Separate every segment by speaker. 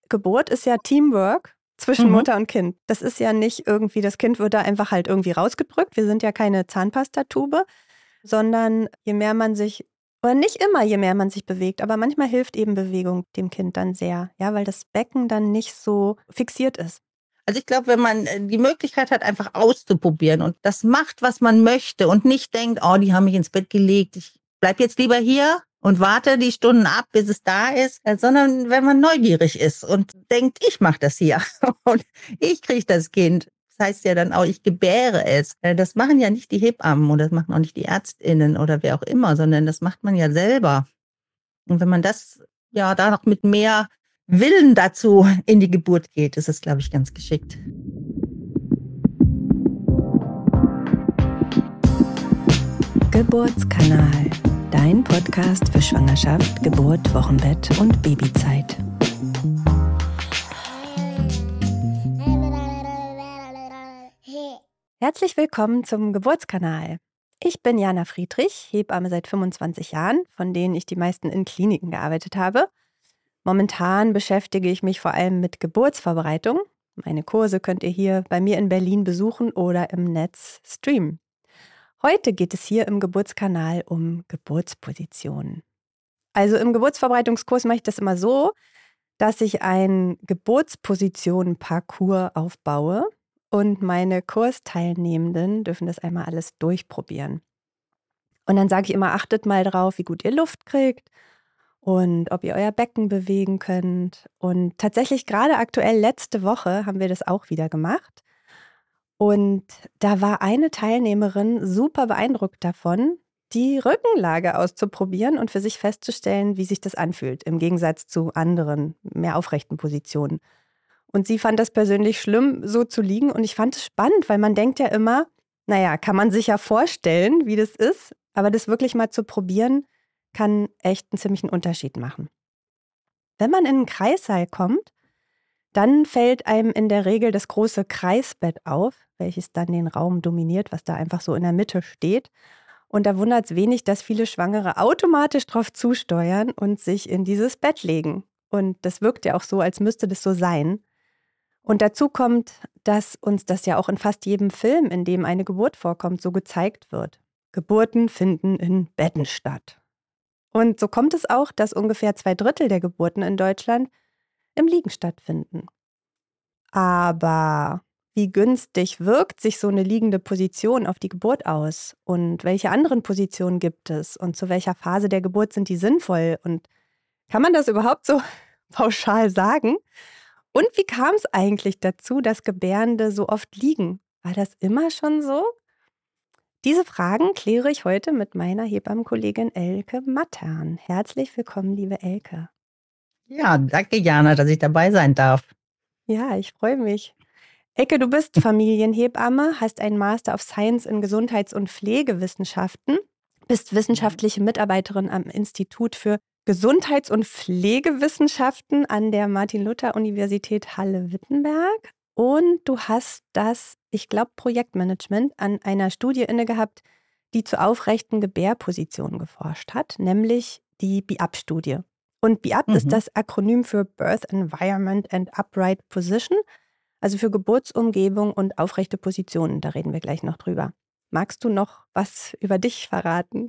Speaker 1: Geburt ist ja Teamwork zwischen Mutter und Kind. Das ist ja nicht irgendwie, das Kind wird da einfach halt irgendwie rausgedrückt. Wir sind ja keine Zahnpastatube, sondern je mehr man sich, oder nicht immer, je mehr man sich bewegt, aber manchmal hilft eben Bewegung dem Kind dann sehr, ja, weil das Becken dann nicht so fixiert ist.
Speaker 2: Also ich glaube, wenn man die Möglichkeit hat, einfach auszuprobieren und das macht, was man möchte und nicht denkt, oh, die haben mich ins Bett gelegt, ich bleib jetzt lieber hier und warte die Stunden ab, bis es da ist, sondern wenn man neugierig ist und denkt, ich mache das hier und ich kriege das Kind. Das heißt ja dann auch, ich gebäre es. Das machen ja nicht die Hebammen oder das machen auch nicht die ÄrztInnen oder wer auch immer, sondern das macht man ja selber. Und wenn man das ja da noch mit mehr Willen dazu in die Geburt geht, ist es, glaube ich, ganz geschickt.
Speaker 3: Geburtskanal, dein Podcast für Schwangerschaft, Geburt, Wochenbett und Babyzeit.
Speaker 1: Herzlich willkommen zum Geburtskanal. Ich bin Jana Friedrich, Hebamme seit 25 Jahren, von denen ich die meisten in Kliniken gearbeitet habe. Momentan beschäftige ich mich vor allem mit Geburtsvorbereitung. Meine Kurse könnt ihr hier bei mir in Berlin besuchen oder im Netz streamen. Heute geht es hier im Geburtskanal um Geburtspositionen. Also im Geburtsvorbereitungskurs mache ich das immer so, dass ich einen Geburtspositionen-Parcours aufbaue und meine Kursteilnehmenden dürfen das einmal alles durchprobieren. Und dann sage ich immer, achtet mal drauf, wie gut ihr Luft kriegt und ob ihr euer Becken bewegen könnt. Und tatsächlich gerade aktuell letzte Woche haben wir das auch wieder gemacht. Und da war eine Teilnehmerin super beeindruckt davon, die Rückenlage auszuprobieren und für sich festzustellen, wie sich das anfühlt, im Gegensatz zu anderen, mehr aufrechten Positionen. Und sie fand das persönlich schlimm, so zu liegen. Und ich fand es spannend, weil man denkt ja immer, naja, kann man sich ja vorstellen, wie das ist. Aber das wirklich mal zu probieren, kann echt einen ziemlichen Unterschied machen. Wenn man in einen Kreissaal kommt, dann fällt einem in der Regel das große Kreisbett auf, welches dann den Raum dominiert, was da einfach so in der Mitte steht. Und da wundert es wenig, dass viele Schwangere automatisch drauf zusteuern und sich in dieses Bett legen. Und das wirkt ja auch so, als müsste das so sein. Und dazu kommt, dass uns das ja auch in fast jedem Film, in dem eine Geburt vorkommt, so gezeigt wird. Geburten finden in Betten statt. Und so kommt es auch, dass ungefähr 2/3 der Geburten in Deutschland im Liegen stattfinden. Aber wie günstig wirkt sich so eine liegende Position auf die Geburt aus? Und welche anderen Positionen gibt es? Und zu welcher Phase der Geburt sind die sinnvoll? Und kann man das überhaupt so pauschal sagen? Und wie kam es eigentlich dazu, dass Gebärende so oft liegen? War das immer schon so? Diese Fragen kläre ich heute mit meiner Hebammenkollegin Elke Mattern. Herzlich willkommen, liebe Elke.
Speaker 2: Ja, danke Jana, dass ich dabei sein darf.
Speaker 1: Ja, ich freue mich. Elke, du bist Familienhebamme, hast einen Master of Science in Gesundheits- und Pflegewissenschaften, bist wissenschaftliche Mitarbeiterin am Institut für Gesundheits- und Pflegewissenschaften an der Martin-Luther-Universität Halle-Wittenberg und du hast das, ich glaube, Projektmanagement an einer Studie inne gehabt, die zu aufrechten Gebärpositionen geforscht hat, nämlich die BIAP-Studie. Und BIAP ist das Akronym für Birth Environment and Upright Position, also für Geburtsumgebung und aufrechte Positionen. Da reden wir gleich noch drüber. Magst du noch was über dich verraten?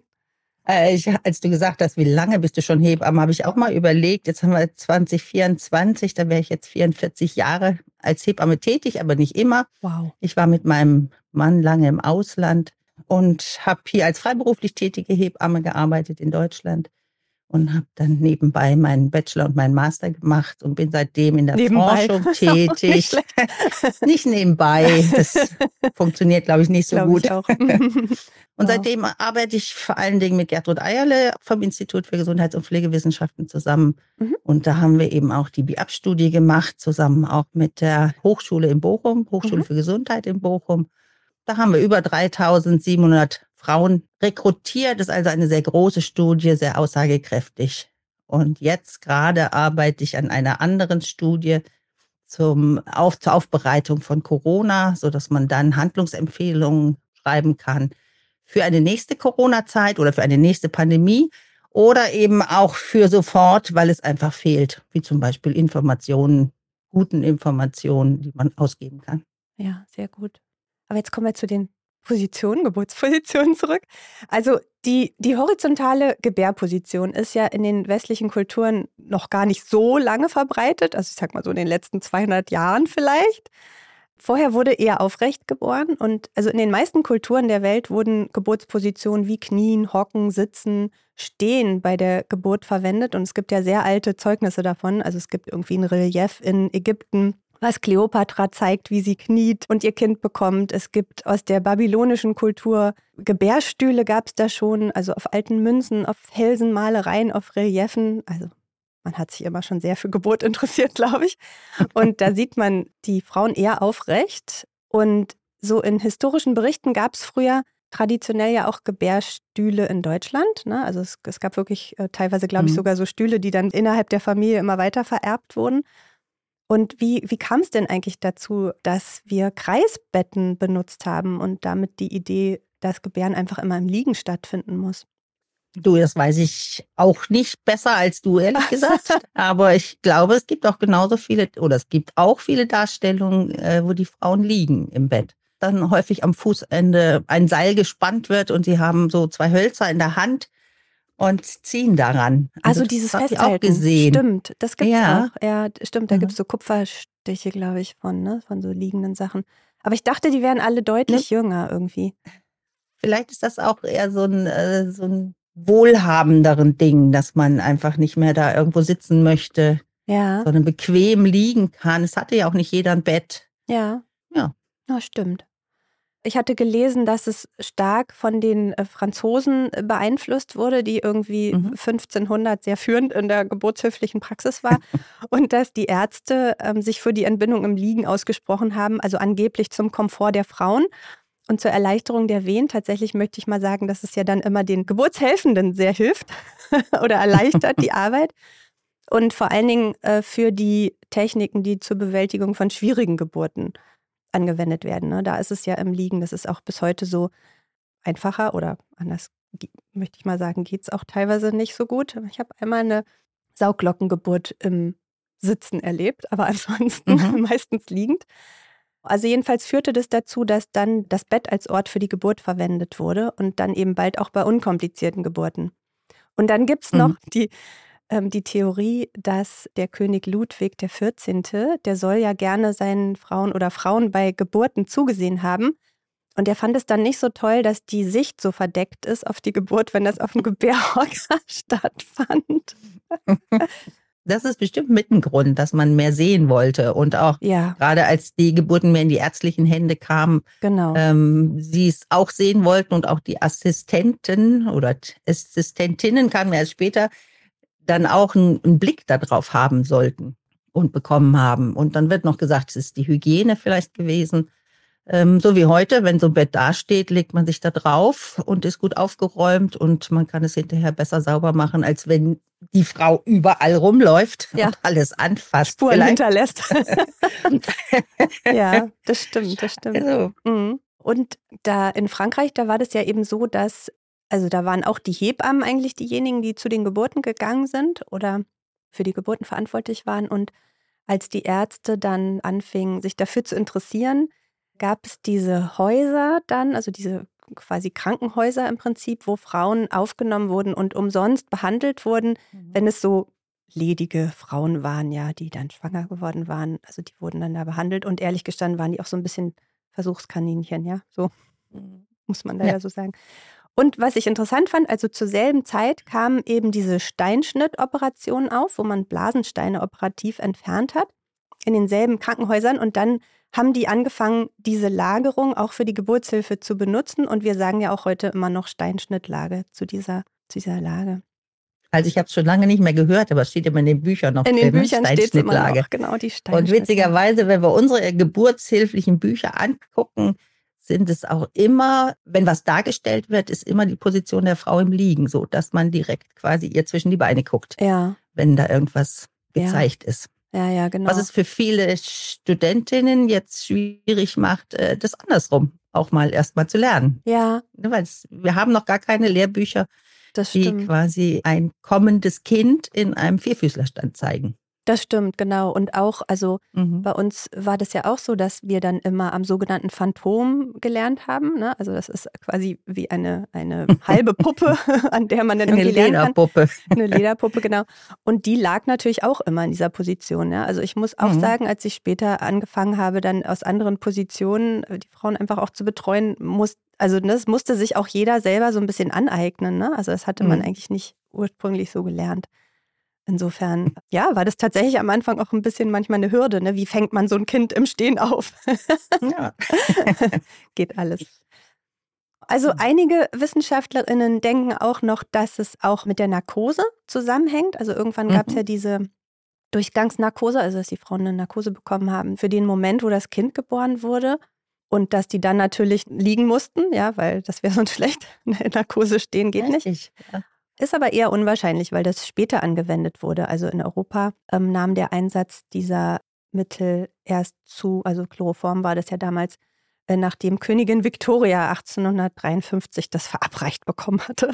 Speaker 2: Als du gesagt hast, wie lange bist du schon Hebamme, habe ich auch mal überlegt, jetzt haben wir 2024, da wäre ich jetzt 44 Jahre als Hebamme tätig, aber nicht immer.
Speaker 1: Wow.
Speaker 2: Ich war mit meinem Mann lange im Ausland und habe hier als freiberuflich tätige Hebamme gearbeitet in Deutschland und habe dann nebenbei meinen Bachelor und meinen Master gemacht und bin seitdem in der Forschung tätig. Nicht nebenbei, das funktioniert, glaube ich, nicht so gut.
Speaker 1: Ich auch.
Speaker 2: Und seitdem arbeite ich vor allen Dingen mit Gertrud Eierle vom Institut für Gesundheits- und Pflegewissenschaften zusammen. Und da haben wir eben auch die BIAP-Studie gemacht, zusammen auch mit der Hochschule in Bochum, Hochschule für Gesundheit in Bochum. Da haben wir über 3.700 Frauen rekrutiert. Das ist also eine sehr große Studie, sehr aussagekräftig. Und jetzt gerade arbeite ich an einer anderen Studie zur Aufbereitung von Corona, sodass man dann Handlungsempfehlungen schreiben kann für eine nächste Corona-Zeit oder für eine nächste Pandemie oder eben auch für sofort, weil es einfach fehlt, wie zum Beispiel guten Informationen, die man ausgeben kann.
Speaker 1: Ja, sehr gut. Aber jetzt kommen wir zu den Geburtspositionen zurück. Also die horizontale Gebärposition ist ja in den westlichen Kulturen noch gar nicht so lange verbreitet. Also ich sag mal so in den letzten 200 Jahren vielleicht. Vorher wurde eher aufrecht geboren und also in den meisten Kulturen der Welt wurden Geburtspositionen wie Knien, Hocken, Sitzen, Stehen bei der Geburt verwendet und es gibt ja sehr alte Zeugnisse davon. Also es gibt irgendwie ein Relief in Ägypten, was Kleopatra zeigt, wie sie kniet und ihr Kind bekommt. Es gibt aus der babylonischen Kultur Gebärstühle gab es da schon, also auf alten Münzen, auf Felsenmalereien, auf Reliefen. Also man hat sich immer schon sehr für Geburt interessiert, glaube ich. Und da sieht man die Frauen eher aufrecht. Und so in historischen Berichten gab es früher traditionell ja auch Gebärstühle in Deutschland. Ne? Also es gab wirklich teilweise, glaube ich, sogar so Stühle, die dann innerhalb der Familie immer weiter vererbt wurden. Und wie kam es denn eigentlich dazu, dass wir Kreisbetten benutzt haben und damit die Idee, dass Gebären einfach immer im Liegen stattfinden muss?
Speaker 2: Du, das weiß ich auch nicht besser als du, ehrlich gesagt. Aber ich glaube, es gibt auch es gibt auch viele Darstellungen, wo die Frauen liegen im Bett. Dann häufig am Fußende ein Seil gespannt wird und sie haben so 2 Hölzer in der Hand und ziehen daran.
Speaker 1: Also dieses
Speaker 2: das hab ich
Speaker 1: Festhalten.
Speaker 2: auch gesehen.
Speaker 1: Stimmt, das gibt's
Speaker 2: Ja.
Speaker 1: auch. Ja, stimmt, da gibt es so Kupferstiche, glaube ich, von so liegenden Sachen. Aber ich dachte, die wären alle deutlich jünger irgendwie.
Speaker 2: Vielleicht ist das auch eher so ein wohlhabenderen Ding, dass man einfach nicht mehr da irgendwo sitzen möchte,
Speaker 1: Ja,
Speaker 2: sondern bequem liegen kann. Es hatte ja auch nicht jeder ein Bett.
Speaker 1: ja.
Speaker 2: Ja.
Speaker 1: Ja, stimmt. Ich hatte gelesen, dass es stark von den Franzosen beeinflusst wurde, die irgendwie 1500 sehr führend in der geburtshilflichen Praxis war und dass die Ärzte sich für die Entbindung im Liegen ausgesprochen haben, also angeblich zum Komfort der Frauen und zur Erleichterung der Wehen. Tatsächlich möchte ich mal sagen, dass es ja dann immer den Geburtshelfenden sehr hilft oder erleichtert die Arbeit und vor allen Dingen für die Techniken, die zur Bewältigung von schwierigen Geburten angewendet werden. Ne? Da ist es ja im Liegen, das ist auch bis heute so einfacher oder anders, möchte ich mal sagen, geht es auch teilweise nicht so gut. Ich habe einmal eine Sauglockengeburt im Sitzen erlebt, aber ansonsten meistens liegend. Also jedenfalls führte das dazu, dass dann das Bett als Ort für die Geburt verwendet wurde und dann eben bald auch bei unkomplizierten Geburten. Und dann gibt es noch die Theorie, dass der König Ludwig XIV., der soll ja gerne seinen Frauen oder Frauen bei Geburten zugesehen haben. Und er fand es dann nicht so toll, dass die Sicht so verdeckt ist auf die Geburt, wenn das auf dem Gebärhocker stattfand.
Speaker 2: Das ist bestimmt mit ein Grund, dass man mehr sehen wollte. Und auch gerade als die Geburten mehr in die ärztlichen Hände kamen, sie es auch sehen wollten und auch die Assistenten oder Assistentinnen kamen erst später, dann auch einen Blick darauf haben sollten und bekommen haben. Und dann wird noch gesagt, es ist die Hygiene vielleicht gewesen. So wie heute, wenn so ein Bett dasteht, legt man sich da drauf und ist gut aufgeräumt und man kann es hinterher besser sauber machen, als wenn die Frau überall rumläuft und alles anfasst.
Speaker 1: Spuren hinterlässt. Ja, das stimmt.
Speaker 2: Also.
Speaker 1: Und da in Frankreich, da war das ja eben so, dass also da waren auch die Hebammen eigentlich diejenigen, die zu den Geburten gegangen sind oder für die Geburten verantwortlich waren. Und als die Ärzte dann anfingen, sich dafür zu interessieren, gab es diese Häuser dann, also diese quasi Krankenhäuser im Prinzip, wo Frauen aufgenommen wurden und umsonst behandelt wurden, wenn es so ledige Frauen waren, ja, die dann schwanger geworden waren. Also die wurden dann da behandelt und ehrlich gestanden waren die auch so ein bisschen Versuchskaninchen, ja, so muss man leider so sagen. Und was ich interessant fand, also zur selben Zeit kamen eben diese Steinschnittoperationen auf, wo man Blasensteine operativ entfernt hat, in denselben Krankenhäusern. Und dann haben die angefangen, diese Lagerung auch für die Geburtshilfe zu benutzen. Und wir sagen ja auch heute immer noch Steinschnittlage zu dieser Lage.
Speaker 2: Also ich habe es schon lange nicht mehr gehört, aber es steht immer in den Büchern noch
Speaker 1: drin. In den Büchern steht es immer noch, genau, die Steinschnittlage.
Speaker 2: Und witzigerweise, wenn wir unsere geburtshilflichen Bücher angucken, sind es auch immer, wenn was dargestellt wird, ist immer die Position der Frau im Liegen, so dass man direkt quasi ihr zwischen die Beine guckt, wenn da irgendwas gezeigt ist.
Speaker 1: Ja, genau.
Speaker 2: Was es für viele Studentinnen jetzt schwierig macht, das andersrum auch mal erstmal zu lernen.
Speaker 1: Ja.
Speaker 2: Weil wir haben noch gar keine Lehrbücher,
Speaker 1: Das
Speaker 2: die
Speaker 1: stimmt.
Speaker 2: quasi ein kommendes Kind in einem Vierfüßlerstand zeigen.
Speaker 1: Das stimmt, genau. Und auch, also
Speaker 2: Mhm.
Speaker 1: bei uns war das ja auch so, dass wir dann immer am sogenannten Phantom gelernt haben. Ne? Also das ist quasi wie eine halbe Puppe, an der man dann
Speaker 2: Eine
Speaker 1: irgendwie lernen kann.
Speaker 2: Lederpuppe.
Speaker 1: Eine Lederpuppe, genau. Und die lag natürlich auch immer in dieser Position. Ja? Also ich muss auch
Speaker 2: Mhm.
Speaker 1: sagen, als ich später angefangen habe, dann aus anderen Positionen die Frauen einfach auch zu betreuen, das musste sich auch jeder selber so ein bisschen aneignen. Ne? Also das hatte man
Speaker 2: Mhm.
Speaker 1: eigentlich nicht ursprünglich so gelernt. Insofern, ja, war das tatsächlich am Anfang auch ein bisschen manchmal eine Hürde. Ne? Wie fängt man so ein Kind im Stehen auf?
Speaker 2: Ja.
Speaker 1: Geht alles. Also einige WissenschaftlerInnen denken auch noch, dass es auch mit der Narkose zusammenhängt. Also irgendwann gab es ja diese Durchgangsnarkose, also dass die Frauen eine Narkose bekommen haben für den Moment, wo das Kind geboren wurde. Und dass die dann natürlich liegen mussten, ja, weil das wäre sonst schlecht. In der Narkose stehen geht nicht.
Speaker 2: Richtig. Ja.
Speaker 1: Ist aber eher unwahrscheinlich, weil das später angewendet wurde. Also in Europa nahm der Einsatz dieser Mittel erst zu, also Chloroform war das ja damals, nachdem Königin Victoria 1853 das verabreicht bekommen hatte.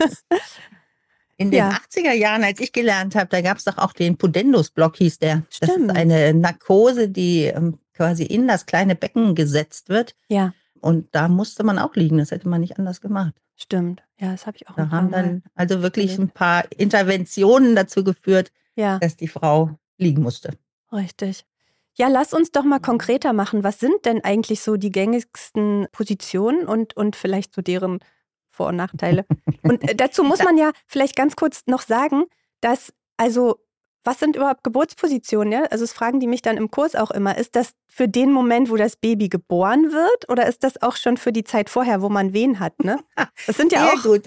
Speaker 2: In den
Speaker 1: Ja.
Speaker 2: 80er Jahren, als ich gelernt habe, da gab es doch auch den Pudendus-Block, hieß der. Das ist
Speaker 1: Stimmt.
Speaker 2: eine Narkose, die quasi in das kleine Becken gesetzt wird.
Speaker 1: Ja,
Speaker 2: Und da musste man auch liegen. Das hätte man nicht anders gemacht.
Speaker 1: stimmt. Ja, das habe ich auch
Speaker 2: Da
Speaker 1: ein paar
Speaker 2: haben
Speaker 1: Mal
Speaker 2: dann also wirklich
Speaker 1: erlebt.
Speaker 2: ein paar Interventionen dazu geführt,
Speaker 1: Ja,
Speaker 2: dass die Frau liegen musste.
Speaker 1: richtig. Ja, lass uns doch mal konkreter machen. Was sind denn eigentlich so die gängigsten Positionen und vielleicht so deren Vor- und Nachteile? Und dazu muss man ja vielleicht ganz kurz noch sagen, dass, also, was sind überhaupt Geburtspositionen? Ja? Also, das fragen die mich dann im Kurs auch immer. Ist das für den Moment, wo das Baby geboren wird, oder ist das auch schon für die Zeit vorher, wo man Wehen hat? Ne? Das sind ja
Speaker 2: Sehr
Speaker 1: auch.
Speaker 2: gut.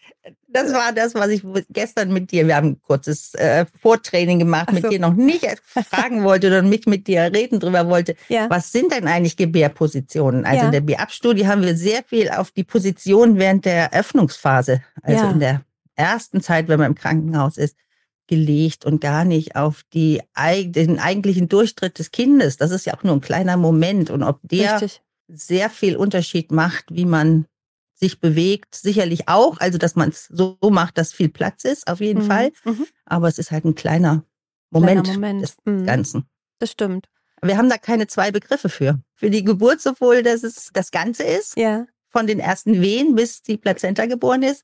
Speaker 2: Das war das, was ich gestern mit dir, wir haben ein kurzes Vortraining gemacht,
Speaker 1: Ach so.
Speaker 2: mit dir noch nicht fragen wollte oder mit dir reden drüber wollte.
Speaker 1: Ja.
Speaker 2: Was sind denn eigentlich Gebärpositionen? Also
Speaker 1: Ja.
Speaker 2: in der BIAP-Studie haben wir sehr viel auf die Position während der Eröffnungsphase, also
Speaker 1: Ja.
Speaker 2: in der ersten Zeit, wenn man im Krankenhaus ist, gelegt und gar nicht auf den eigentlichen Durchtritt des Kindes. Das ist ja auch nur ein kleiner Moment. Und ob der
Speaker 1: Richtig.
Speaker 2: sehr viel Unterschied macht, wie man sich bewegt, sicherlich auch, also dass man es so macht, dass viel Platz ist, auf jeden Fall.
Speaker 1: Mhm.
Speaker 2: Aber es ist halt ein kleiner Moment des
Speaker 1: Mhm.
Speaker 2: Ganzen.
Speaker 1: Das stimmt.
Speaker 2: Wir haben da keine zwei Begriffe für. Für die Geburt sowohl, dass es das Ganze ist,
Speaker 1: Ja.
Speaker 2: von den ersten Wehen bis die Plazenta geboren ist,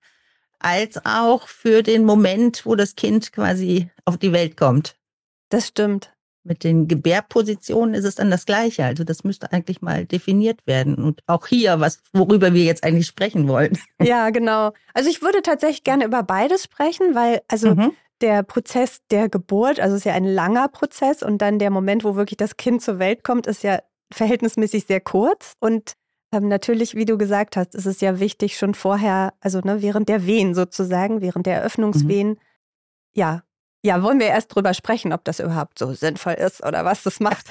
Speaker 2: als auch für den Moment, wo das Kind quasi auf die Welt kommt.
Speaker 1: Das stimmt.
Speaker 2: Mit den Gebärpositionen ist es dann das Gleiche. Also das müsste eigentlich mal definiert werden. Und auch hier, worüber wir jetzt eigentlich sprechen wollen.
Speaker 1: Ja, genau. Also ich würde tatsächlich gerne über beides sprechen, weil der Prozess der Geburt, also es ist ja ein langer Prozess und dann der Moment, wo wirklich das Kind zur Welt kommt, ist ja verhältnismäßig sehr kurz. Und natürlich, wie du gesagt hast, ist es ja wichtig schon vorher, also während der Wehen sozusagen, während der Eröffnungswehen, ja, wollen wir erst drüber sprechen, ob das überhaupt so sinnvoll ist oder was das macht.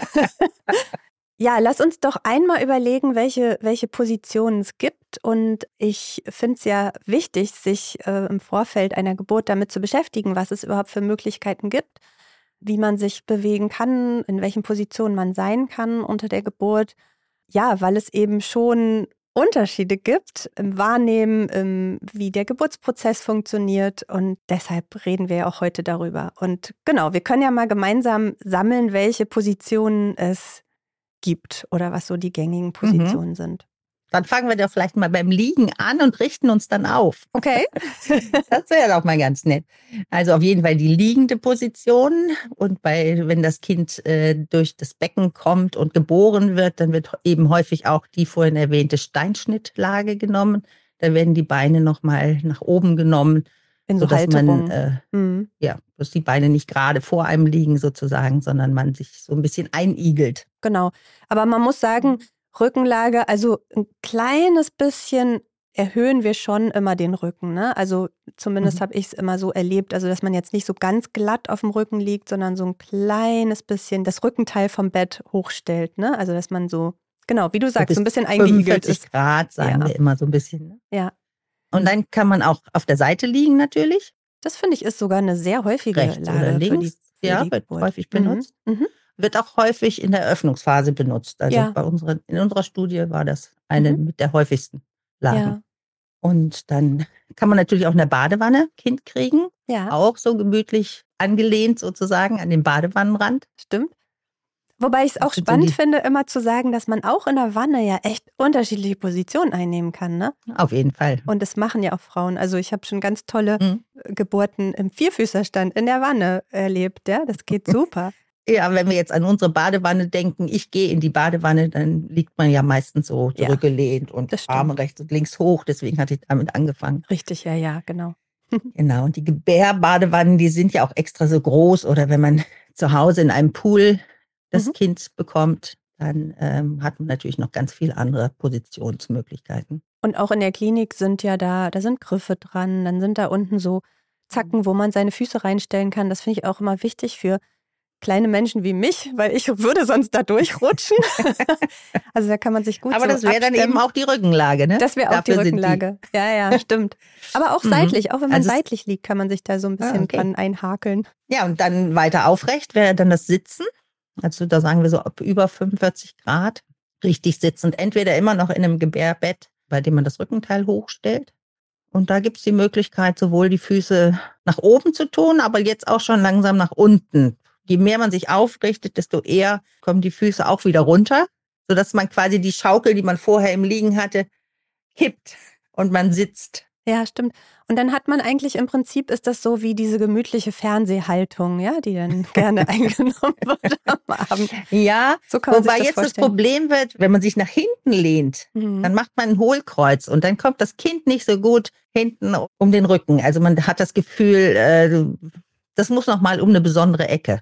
Speaker 1: Ja, lass uns doch einmal überlegen, welche Positionen es gibt. Und ich finde es ja wichtig, sich im Vorfeld einer Geburt damit zu beschäftigen, was es überhaupt für Möglichkeiten gibt, wie man sich bewegen kann, in welchen Positionen man sein kann unter der Geburt. Ja, weil es eben schon Unterschiede gibt im Wahrnehmen, wie der Geburtsprozess funktioniert. Und deshalb reden wir ja auch heute darüber. Und genau, wir können ja mal gemeinsam sammeln, welche Positionen es gibt oder was so die gängigen Positionen sind.
Speaker 2: Dann fangen wir doch vielleicht mal beim Liegen an und richten uns dann auf.
Speaker 1: Okay.
Speaker 2: Das wäre doch mal ganz nett. Also auf jeden Fall die liegende Position. Und wenn das Kind durch das Becken kommt und geboren wird, dann wird eben häufig auch die vorhin erwähnte Steinschnittlage genommen. Da werden die Beine nochmal nach oben genommen,
Speaker 1: In so
Speaker 2: sodass
Speaker 1: Halterung.
Speaker 2: man, dass die Beine nicht gerade vor einem liegen sozusagen, sondern man sich so ein bisschen einigelt.
Speaker 1: Genau. Aber man muss sagen, Rückenlage, also ein kleines bisschen erhöhen wir schon immer den Rücken. Ne? Also zumindest habe ich es immer so erlebt, also dass man jetzt nicht so ganz glatt auf dem Rücken liegt, sondern so ein kleines bisschen das Rückenteil vom Bett hochstellt. Ne? Also dass man so, genau, wie du sagst, so ein bisschen eingeigelt
Speaker 2: 45
Speaker 1: ist.
Speaker 2: Grad, sagen wir immer so ein bisschen. Ne?
Speaker 1: Ja.
Speaker 2: Und dann kann man auch auf der Seite liegen natürlich.
Speaker 1: Das finde ich ist sogar eine sehr häufige
Speaker 2: Rechts
Speaker 1: Lage
Speaker 2: oder links.
Speaker 1: für die
Speaker 2: Wird
Speaker 1: Geburt.
Speaker 2: häufig benutzt.
Speaker 1: Mhm.
Speaker 2: Wird auch häufig in der Eröffnungsphase benutzt. Also
Speaker 1: Ja.
Speaker 2: in unserer Studie war das eine mit der häufigsten Lagen.
Speaker 1: Ja.
Speaker 2: Und dann kann man natürlich auch in der Badewanne Kind kriegen.
Speaker 1: Ja,
Speaker 2: Auch so gemütlich angelehnt sozusagen an den Badewannenrand.
Speaker 1: stimmt. Wobei ich es
Speaker 2: Das
Speaker 1: auch
Speaker 2: sind so
Speaker 1: spannend
Speaker 2: die,
Speaker 1: finde, immer zu sagen, dass man auch in der Wanne ja echt unterschiedliche Positionen einnehmen kann, ne?
Speaker 2: auf jeden Fall.
Speaker 1: Und das machen ja auch Frauen. Also ich habe schon ganz tolle
Speaker 2: Mhm.
Speaker 1: Geburten im Vierfüßerstand in der Wanne erlebt, ja. Das geht super.
Speaker 2: Ja, wenn wir jetzt an unsere Badewanne denken, ich gehe in die Badewanne, dann liegt man ja meistens so
Speaker 1: Ja,
Speaker 2: zurückgelehnt und
Speaker 1: das stimmt.
Speaker 2: Arme rechts und links hoch. Deswegen hatte ich damit angefangen.
Speaker 1: Richtig, ja, genau.
Speaker 2: Genau. Und die Gebärbadewannen, die sind ja auch extra so groß. Oder wenn man zu Hause in einem Pool das
Speaker 1: Mhm.
Speaker 2: Kind bekommt, dann hat man natürlich noch ganz viele andere Positionsmöglichkeiten.
Speaker 1: Und auch in der Klinik sind ja da sind Griffe dran, dann sind da unten so Zacken, wo man seine Füße reinstellen kann. Das finde ich auch immer wichtig für kleine Menschen wie mich, weil ich würde sonst da durchrutschen. Also da kann man sich gut
Speaker 2: Aber
Speaker 1: so
Speaker 2: das wäre dann eben
Speaker 1: abstemmen.
Speaker 2: auch die Rückenlage, ne?
Speaker 1: Das wäre auch die
Speaker 2: Dafür sind
Speaker 1: Rückenlage. Ja, stimmt. Aber auch
Speaker 2: Mhm.
Speaker 1: seitlich, auch wenn man
Speaker 2: Also es-
Speaker 1: seitlich liegt, kann man sich da so ein bisschen
Speaker 2: okay.
Speaker 1: dran einhakeln.
Speaker 2: Ja, und dann weiter aufrecht wäre dann das Sitzen. Also da sagen wir so ab über 45 Grad. Richtig sitzend. Entweder immer noch in einem Gebärbett, bei dem man das Rückenteil hochstellt. Und da gibt es die Möglichkeit, sowohl die Füße nach oben zu tun, aber jetzt auch schon langsam nach unten. Je mehr man sich aufrichtet, desto eher kommen die Füße auch wieder runter, sodass man quasi die Schaukel, die man vorher im Liegen hatte, kippt und man sitzt.
Speaker 1: Ja, stimmt. Und dann hat man eigentlich im Prinzip, ist das so wie diese gemütliche Fernsehhaltung, ja, die dann gerne eingenommen wird am Abend.
Speaker 2: Ja,
Speaker 1: So kann man sich
Speaker 2: wobei
Speaker 1: das
Speaker 2: jetzt das
Speaker 1: vorstellen.
Speaker 2: Problem wird, wenn man sich nach hinten lehnt,
Speaker 1: Mhm.
Speaker 2: dann macht man ein Hohlkreuz und dann kommt das Kind nicht so gut hinten um den Rücken. Also man hat das Gefühl, das muss noch mal um eine besondere Ecke.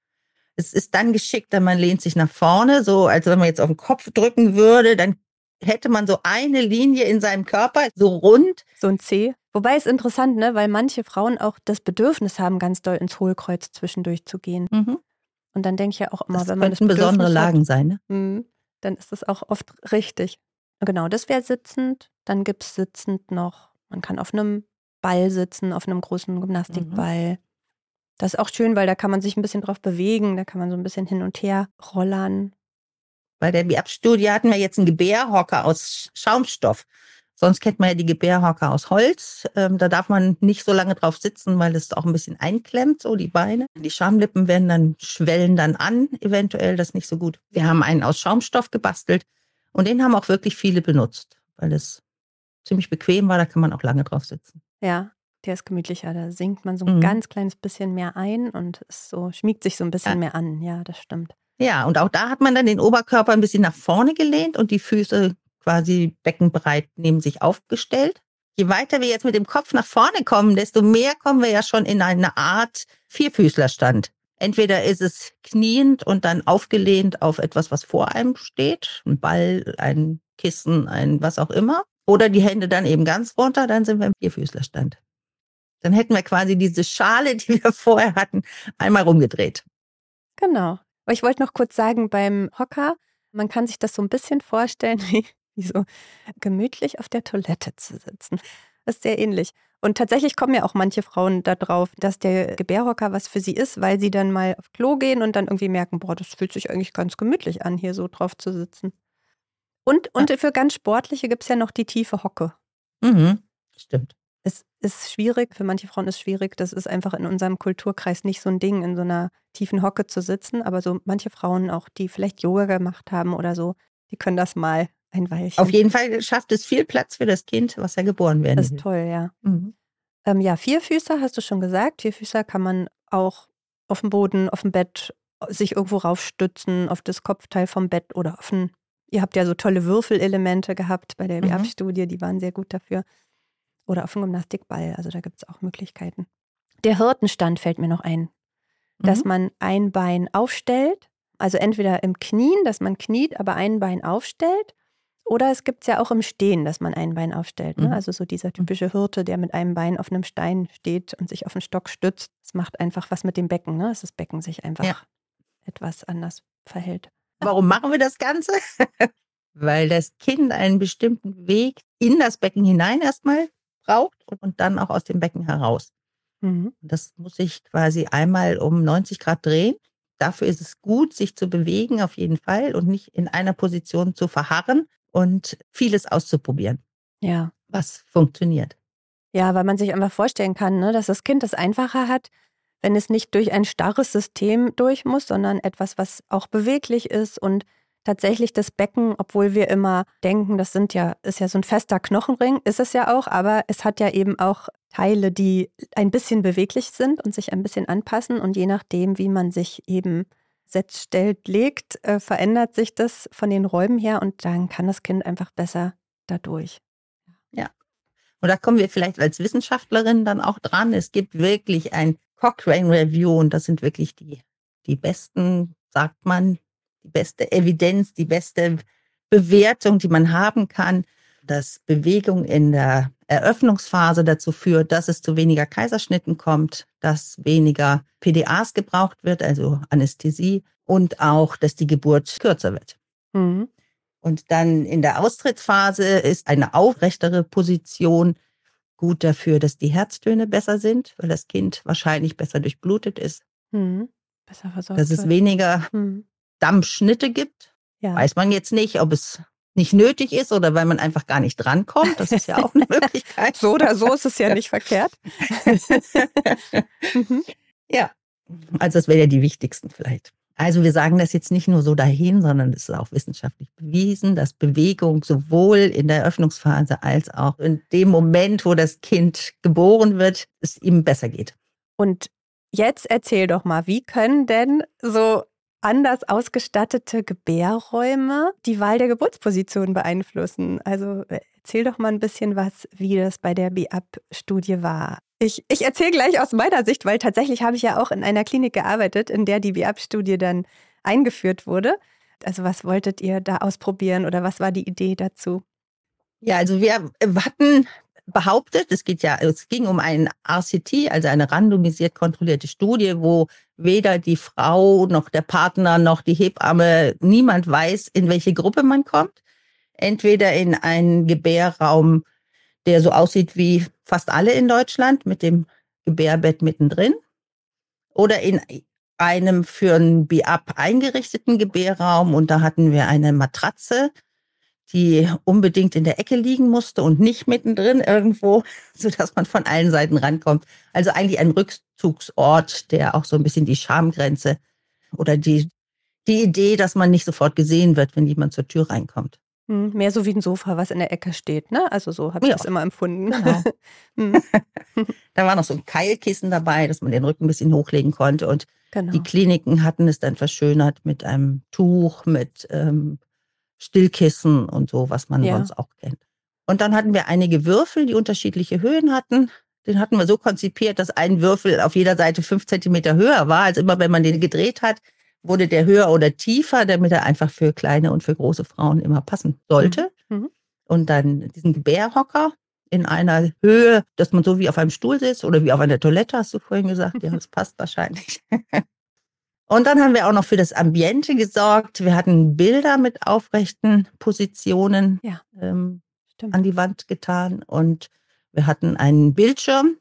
Speaker 2: Es ist dann geschickter, man lehnt sich nach vorne, so als wenn man jetzt auf den Kopf drücken würde, dann hätte man so eine Linie in seinem Körper, so rund.
Speaker 1: So ein C. Wobei es interessant, ne, weil manche Frauen auch das Bedürfnis haben, ganz doll ins Hohlkreuz zwischendurch zu gehen. Und dann denke ich ja auch immer,
Speaker 2: Das
Speaker 1: wenn man das
Speaker 2: könnten besondere
Speaker 1: Bedürfnis
Speaker 2: Lagen
Speaker 1: hat,
Speaker 2: sein, ne?
Speaker 1: dann ist das auch oft richtig. Genau, das wäre sitzend. Dann gibt es sitzend noch, man kann auf einem Ball sitzen, auf einem großen Gymnastikball. Das ist auch schön, weil da kann man sich ein bisschen drauf bewegen, da kann man so ein bisschen hin und her rollern.
Speaker 2: Bei der BIAP-Studie hatten wir jetzt einen Gebärhocker aus Schaumstoff. Sonst kennt man ja die Gebärhocker aus Holz. Da darf man nicht so lange drauf sitzen, weil es auch ein bisschen einklemmt, so die Beine. Die Schamlippen schwellen dann an, eventuell, das ist nicht so gut. Wir haben einen aus Schaumstoff gebastelt und den haben auch wirklich viele benutzt, weil es ziemlich bequem war, da kann man auch lange drauf sitzen.
Speaker 1: Ja, der ist gemütlicher, da sinkt man so ein ganz kleines bisschen mehr ein und ist so, schmiegt sich so ein bisschen mehr an. Ja, das stimmt.
Speaker 2: Ja, und auch da hat man dann den Oberkörper ein bisschen nach vorne gelehnt und die Füße quasi beckenbreit neben sich aufgestellt. Je weiter wir jetzt mit dem Kopf nach vorne kommen, desto mehr kommen wir ja schon in eine Art Vierfüßlerstand. Entweder ist es kniend und dann aufgelehnt auf etwas, was vor einem steht, ein Ball, ein Kissen, ein was auch immer. Oder die Hände dann eben ganz runter, dann sind wir im Vierfüßlerstand. Dann hätten wir quasi diese Schale, die wir vorher hatten, einmal rumgedreht.
Speaker 1: Genau. Aber ich wollte noch kurz sagen, beim Hocker, man kann sich das so ein bisschen vorstellen, wie so gemütlich auf der Toilette zu sitzen. Das ist sehr ähnlich. Und tatsächlich kommen ja auch manche Frauen da drauf, dass der Gebärhocker was für sie ist, weil sie dann mal auf Klo gehen und dann irgendwie merken, boah, das fühlt sich eigentlich ganz gemütlich an, hier so drauf zu sitzen. Und für ganz Sportliche gibt es ja noch die tiefe Hocke.
Speaker 2: Stimmt.
Speaker 1: Es ist schwierig, für manche Frauen ist es schwierig, das ist einfach in unserem Kulturkreis nicht so ein Ding, in so einer tiefen Hocke zu sitzen, aber so manche Frauen auch, die vielleicht Yoga gemacht haben oder so, die können das mal ein Weilchen.
Speaker 2: Auf jeden Fall schafft es viel Platz für das Kind, was ja geboren werden
Speaker 1: Das ist
Speaker 2: will.
Speaker 1: toll, ja.
Speaker 2: Mhm.
Speaker 1: Ja, Vierfüßer hast du schon gesagt. Vierfüßer kann man auch auf dem Boden, auf dem Bett sich irgendwo raufstützen, auf das Kopfteil vom Bett oder auf ein, ihr habt ja so tolle Würfelelemente gehabt bei der BIAP-Studie, die waren sehr gut dafür. Oder auf dem Gymnastikball, also da gibt es auch Möglichkeiten. Der Hirtenstand fällt mir noch ein, dass man ein Bein aufstellt, also entweder im Knien, dass man kniet, aber ein Bein aufstellt, oder es gibt es ja auch im Stehen, dass man ein Bein aufstellt. Ne? Also so dieser typische Hirte, der mit einem Bein auf einem Stein steht und sich auf den Stock stützt. Das macht einfach was mit dem Becken, ne? Dass das Becken sich einfach etwas anders verhält.
Speaker 2: Warum machen wir das Ganze? Weil das Kind einen bestimmten Weg in das Becken hinein erstmal braucht und dann auch aus dem Becken heraus. Das muss sich quasi einmal um 90 Grad drehen. Dafür ist es gut, sich zu bewegen auf jeden Fall und nicht in einer Position zu verharren und vieles auszuprobieren.
Speaker 1: Ja.
Speaker 2: was funktioniert.
Speaker 1: Ja, weil man sich einfach vorstellen kann, ne, dass das Kind es einfacher hat, wenn es nicht durch ein starres System durch muss, sondern etwas, was auch beweglich ist und tatsächlich das Becken, obwohl wir immer denken, ist ja so ein fester Knochenring, ist es ja auch, aber es hat ja eben auch Teile, die ein bisschen beweglich sind und sich ein bisschen anpassen und je nachdem, wie man sich eben setzt, stellt, legt, verändert sich das von den Räumen her und dann kann das Kind einfach besser dadurch.
Speaker 2: Ja. Und da kommen wir vielleicht als Wissenschaftlerin dann auch dran. Es gibt wirklich ein Cochrane Review und das sind wirklich die besten, sagt man, die beste Evidenz, die beste Bewertung, die man haben kann, dass Bewegung in der Eröffnungsphase dazu führt, dass es zu weniger Kaiserschnitten kommt, dass weniger PDAs gebraucht wird, also Anästhesie, und auch, dass die Geburt kürzer wird.
Speaker 1: Mhm.
Speaker 2: Und dann in der Austrittsphase ist eine aufrechtere Position gut dafür, dass die Herztöne besser sind, weil das Kind wahrscheinlich besser durchblutet ist.
Speaker 1: Mhm. Besser versorgt
Speaker 2: Dass es
Speaker 1: wird.
Speaker 2: weniger
Speaker 1: Mhm.
Speaker 2: Dampfschnitte gibt.
Speaker 1: Ja.
Speaker 2: Weiß man jetzt nicht, ob es nicht nötig ist oder weil man einfach gar nicht drankommt. Das ist ja auch eine Möglichkeit.
Speaker 1: So oder so ist es ja nicht verkehrt. Mhm.
Speaker 2: Ja, also das wäre ja die wichtigsten vielleicht. Also wir sagen das jetzt nicht nur so dahin, sondern es ist auch wissenschaftlich bewiesen, dass Bewegung sowohl in der Eröffnungsphase als auch in dem Moment, wo das Kind geboren wird, es ihm besser geht.
Speaker 1: Und jetzt erzähl doch mal, wie können denn so anders ausgestattete Gebärräume die Wahl der Geburtsposition beeinflussen? Also erzähl doch mal ein bisschen was, wie das bei der BiAP-Studie war. Ich erzähle gleich aus meiner Sicht, weil tatsächlich habe ich ja auch in einer Klinik gearbeitet, in der die BiAP-Studie dann eingeführt wurde. Also was wolltet ihr da ausprobieren oder was war die Idee dazu?
Speaker 2: Ja, also wir hatten behauptet, es ging um ein RCT, also eine randomisiert kontrollierte Studie, wo weder die Frau noch der Partner noch die Hebamme, niemand weiß, in welche Gruppe man kommt. Entweder in einen Gebärraum, der so aussieht wie fast alle in Deutschland, mit dem Gebärbett mittendrin, oder in einem für ein BiAP eingerichteten Gebärraum. Und da hatten wir eine Matratze, die unbedingt in der Ecke liegen musste und nicht mittendrin irgendwo, sodass man von allen Seiten rankommt. Also eigentlich ein Rückzugsort, der auch so ein bisschen die Schamgrenze oder die Idee, dass man nicht sofort gesehen wird, wenn jemand zur Tür reinkommt.
Speaker 1: Mehr so wie ein Sofa, was in der Ecke steht, ne? Also so habe ich das immer empfunden.
Speaker 2: Genau.
Speaker 1: Mhm.
Speaker 2: Da war noch so ein Keilkissen dabei, dass man den Rücken ein bisschen hochlegen konnte. Und
Speaker 1: Genau.
Speaker 2: die Kliniken hatten es dann verschönert mit einem Tuch, mit Stillkissen und so, was man sonst auch kennt. Und dann hatten wir einige Würfel, die unterschiedliche Höhen hatten. Den hatten wir so konzipiert, dass ein Würfel auf jeder Seite 5 Zentimeter höher war. Also immer, wenn man den gedreht hat, wurde der höher oder tiefer, damit er einfach für kleine und für große Frauen immer passen sollte.
Speaker 1: Mhm. Und
Speaker 2: dann diesen Gebärhocker in einer Höhe, dass man so wie auf einem Stuhl sitzt oder wie auf einer Toilette, hast du vorhin gesagt. Ja, das passt wahrscheinlich. Und dann haben wir auch noch für das Ambiente gesorgt. Wir hatten Bilder mit aufrechten Positionen an die Wand getan. Und wir hatten einen Bildschirm,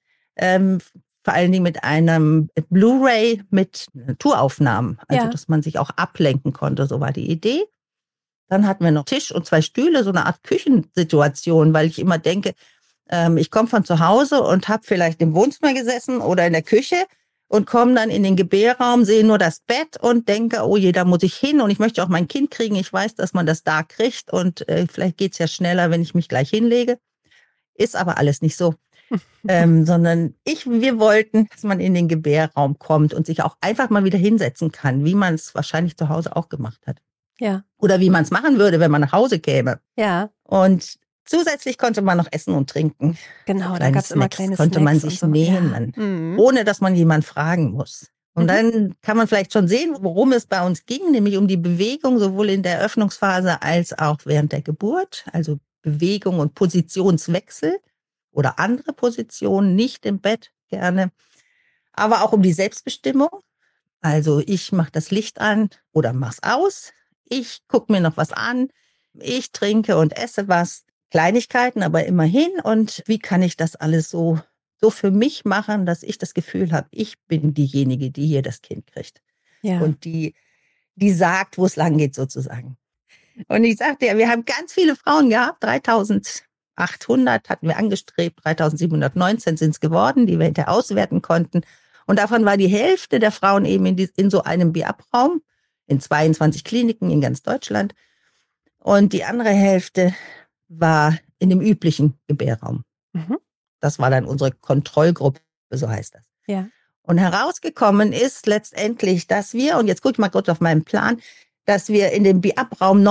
Speaker 2: vor allen Dingen mit einem Blu-ray mit Naturaufnahmen. Also, dass man sich auch ablenken konnte. So war die Idee. Dann hatten wir noch Tisch und 2 Stühle, so eine Art Küchensituation, weil ich immer denke, ich komme von zu Hause und habe vielleicht im Wohnzimmer gesessen oder in der Küche und komme dann in den Gebärraum, sehe nur das Bett und denke, oh je, da muss ich hin und ich möchte auch mein Kind kriegen. Ich weiß, dass man das da kriegt und vielleicht geht's ja schneller, wenn ich mich gleich hinlege. Ist aber alles nicht so. Sondern wir wollten, dass man in den Gebärraum kommt und sich auch einfach mal wieder hinsetzen kann, wie man es wahrscheinlich zu Hause auch gemacht hat.
Speaker 1: Ja.
Speaker 2: Oder wie man es machen würde, wenn man nach Hause käme.
Speaker 1: Ja.
Speaker 2: Und zusätzlich konnte man noch essen und trinken.
Speaker 1: Genau,
Speaker 2: so
Speaker 1: da gab es immer kleine Snacks.
Speaker 2: Konnte man sich nehmen, ohne dass man jemanden fragen muss. Und dann kann man vielleicht schon sehen, worum es bei uns ging, nämlich um die Bewegung, sowohl in der Eröffnungsphase als auch während der Geburt. Also Bewegung und Positionswechsel oder andere Positionen, nicht im Bett gerne. Aber auch um die Selbstbestimmung. Also ich mache das Licht an oder mach's aus. Ich gucke mir noch was an. Ich trinke und esse was. Kleinigkeiten, aber immerhin. Und wie kann ich das alles so für mich machen, dass ich das Gefühl habe, ich bin diejenige, die hier das Kind kriegt.
Speaker 1: Ja.
Speaker 2: Und die sagt, wo es lang geht sozusagen. Und ich sagte ja, wir haben ganz viele Frauen gehabt, 3800 3.800 hatten wir angestrebt, 3.719 sind es geworden, die wir hinterher auswerten konnten. Und davon war die Hälfte der Frauen eben in so einem BIAP-Raum, in 22 Kliniken in ganz Deutschland. Und die andere Hälfte war in dem üblichen Gebärraum. Das war dann unsere Kontrollgruppe, so heißt das.
Speaker 1: Ja.
Speaker 2: Und herausgekommen ist letztendlich, dass wir, und jetzt gucke ich mal kurz auf meinen Plan, dass wir in dem BIAP-Raum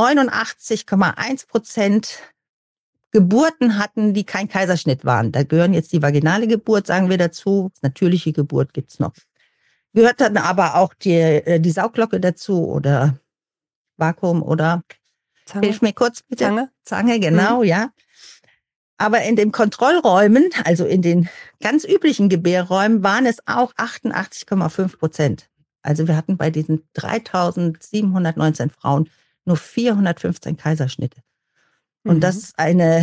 Speaker 2: 89,1% Geburten hatten, die kein Kaiserschnitt waren. Da gehören jetzt die vaginale Geburt, sagen wir dazu. Natürliche Geburt gibt's noch. Gehört dann aber auch die Sauglocke dazu oder Vakuum oder
Speaker 1: Zange.
Speaker 2: Hilf mir kurz bitte.
Speaker 1: Zange.
Speaker 2: Zange, genau, ja. Aber in den Kontrollräumen, also in den ganz üblichen Gebärräumen, waren es auch 88,5%. Also wir hatten bei diesen 3.719 Frauen nur 415 Kaiserschnitte. Und das ist eine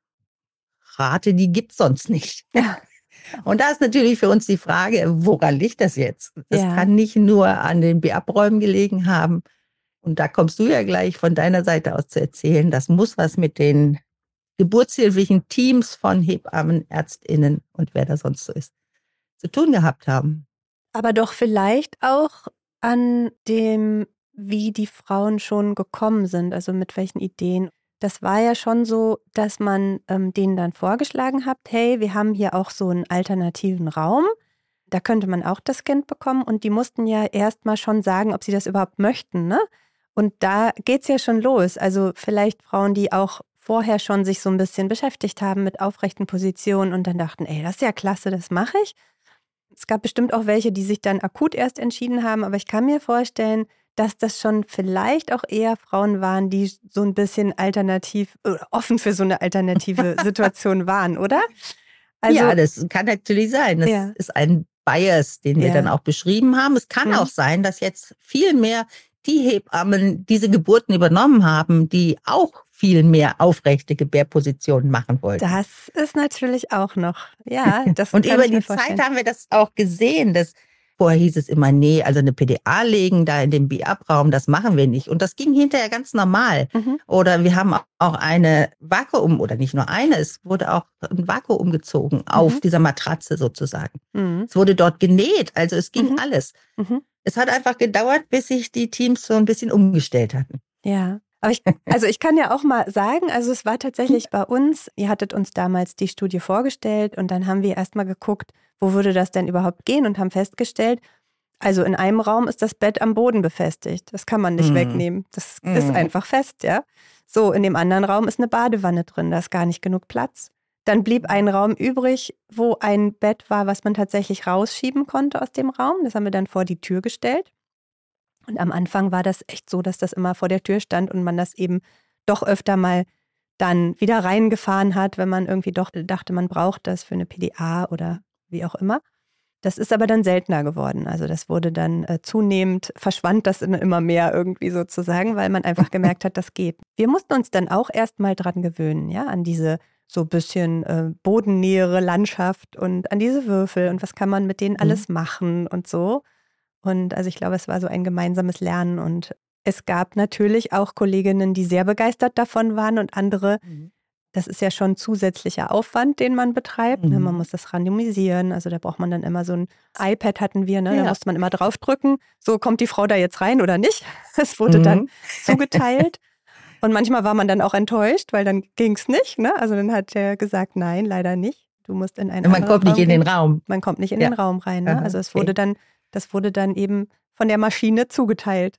Speaker 2: Rate, die gibt's sonst nicht.
Speaker 1: Ja.
Speaker 2: Und da ist natürlich für uns die Frage, woran liegt das jetzt? Das kann nicht nur an den BIAP-Räumen gelegen haben. Und da kommst du ja gleich von deiner Seite aus zu erzählen. Das muss was mit den geburtshilflichen Teams von Hebammen, ÄrztInnen und wer da sonst so ist, zu tun gehabt haben.
Speaker 1: Aber doch vielleicht auch an dem, wie die Frauen schon gekommen sind, also mit welchen Ideen. Das war ja schon so, dass man denen dann vorgeschlagen hat, hey, wir haben hier auch so einen alternativen Raum, da könnte man auch das Kind bekommen und die mussten ja erstmal schon sagen, ob sie das überhaupt möchten, ne? Und da geht's ja schon los, also vielleicht Frauen, die auch vorher schon sich so ein bisschen beschäftigt haben mit aufrechten Positionen und dann dachten, ey, das ist ja klasse, das mache ich. Es gab bestimmt auch welche, die sich dann akut erst entschieden haben, aber ich kann mir vorstellen, dass das schon vielleicht auch eher Frauen waren, die so ein bisschen alternativ oder offen für so eine alternative Situation waren, oder? Also,
Speaker 2: ja, das kann natürlich sein. Das ist ein Bias, den wir dann auch beschrieben haben. Es kann auch sein, dass jetzt viel mehr die Hebammen diese Geburten übernommen haben, die auch viel mehr aufrechte Gebärpositionen machen wollten.
Speaker 1: Das ist natürlich auch noch, ja. Das
Speaker 2: und
Speaker 1: kann
Speaker 2: über
Speaker 1: ich mir
Speaker 2: die
Speaker 1: vorstellen.
Speaker 2: Zeit haben wir das auch gesehen, dass vorher hieß es immer, nee, also eine PDA legen da in dem BIAP-Raum, das machen wir nicht. Und das ging hinterher ganz normal. Oder wir haben auch eine Vakuum, oder nicht nur eine, es wurde auch ein Vakuum gezogen auf dieser Matratze sozusagen. Es wurde dort genäht, also es ging alles. Es hat einfach gedauert, bis sich die Teams so ein bisschen umgestellt hatten.
Speaker 1: Ja. Aber ich kann ja auch mal sagen, also es war tatsächlich bei uns, ihr hattet uns damals die Studie vorgestellt und dann haben wir erstmal geguckt, wo würde das denn überhaupt gehen und haben festgestellt, also in einem Raum ist das Bett am Boden befestigt. Das kann man nicht wegnehmen. Das ist einfach fest, ja. So, in dem anderen Raum ist eine Badewanne drin, da ist gar nicht genug Platz. Dann blieb ein Raum übrig, wo ein Bett war, was man tatsächlich rausschieben konnte aus dem Raum. Das haben wir dann vor die Tür gestellt. Und am Anfang war das echt so, dass das immer vor der Tür stand und man das eben doch öfter mal dann wieder reingefahren hat, wenn man irgendwie doch dachte, man braucht das für eine PDA oder wie auch immer. Das ist aber dann seltener geworden. Also das wurde dann zunehmend, verschwand das immer mehr irgendwie sozusagen, weil man einfach gemerkt hat, das geht. Wir mussten uns dann auch erst mal dran gewöhnen, ja, an diese so ein bisschen bodennähere Landschaft und an diese Würfel und was kann man mit denen alles machen und so. Und also ich glaube, es war so ein gemeinsames Lernen und es gab natürlich auch Kolleginnen, die sehr begeistert davon waren und andere, das ist ja schon zusätzlicher Aufwand, den man betreibt. Ne? Man muss das randomisieren, also da braucht man dann immer so ein iPad hatten wir, ne? Da musste man immer draufdrücken, so kommt die Frau da jetzt rein oder nicht. Es wurde dann zugeteilt und manchmal war man dann auch enttäuscht, weil dann ging es nicht. Ne? Also dann hat er gesagt, nein, leider nicht. Du musst in einen
Speaker 2: Man kommt nicht in den Raum.
Speaker 1: Man kommt nicht in den Raum rein. Ne? Also es wurde dann das wurde dann eben von der Maschine zugeteilt.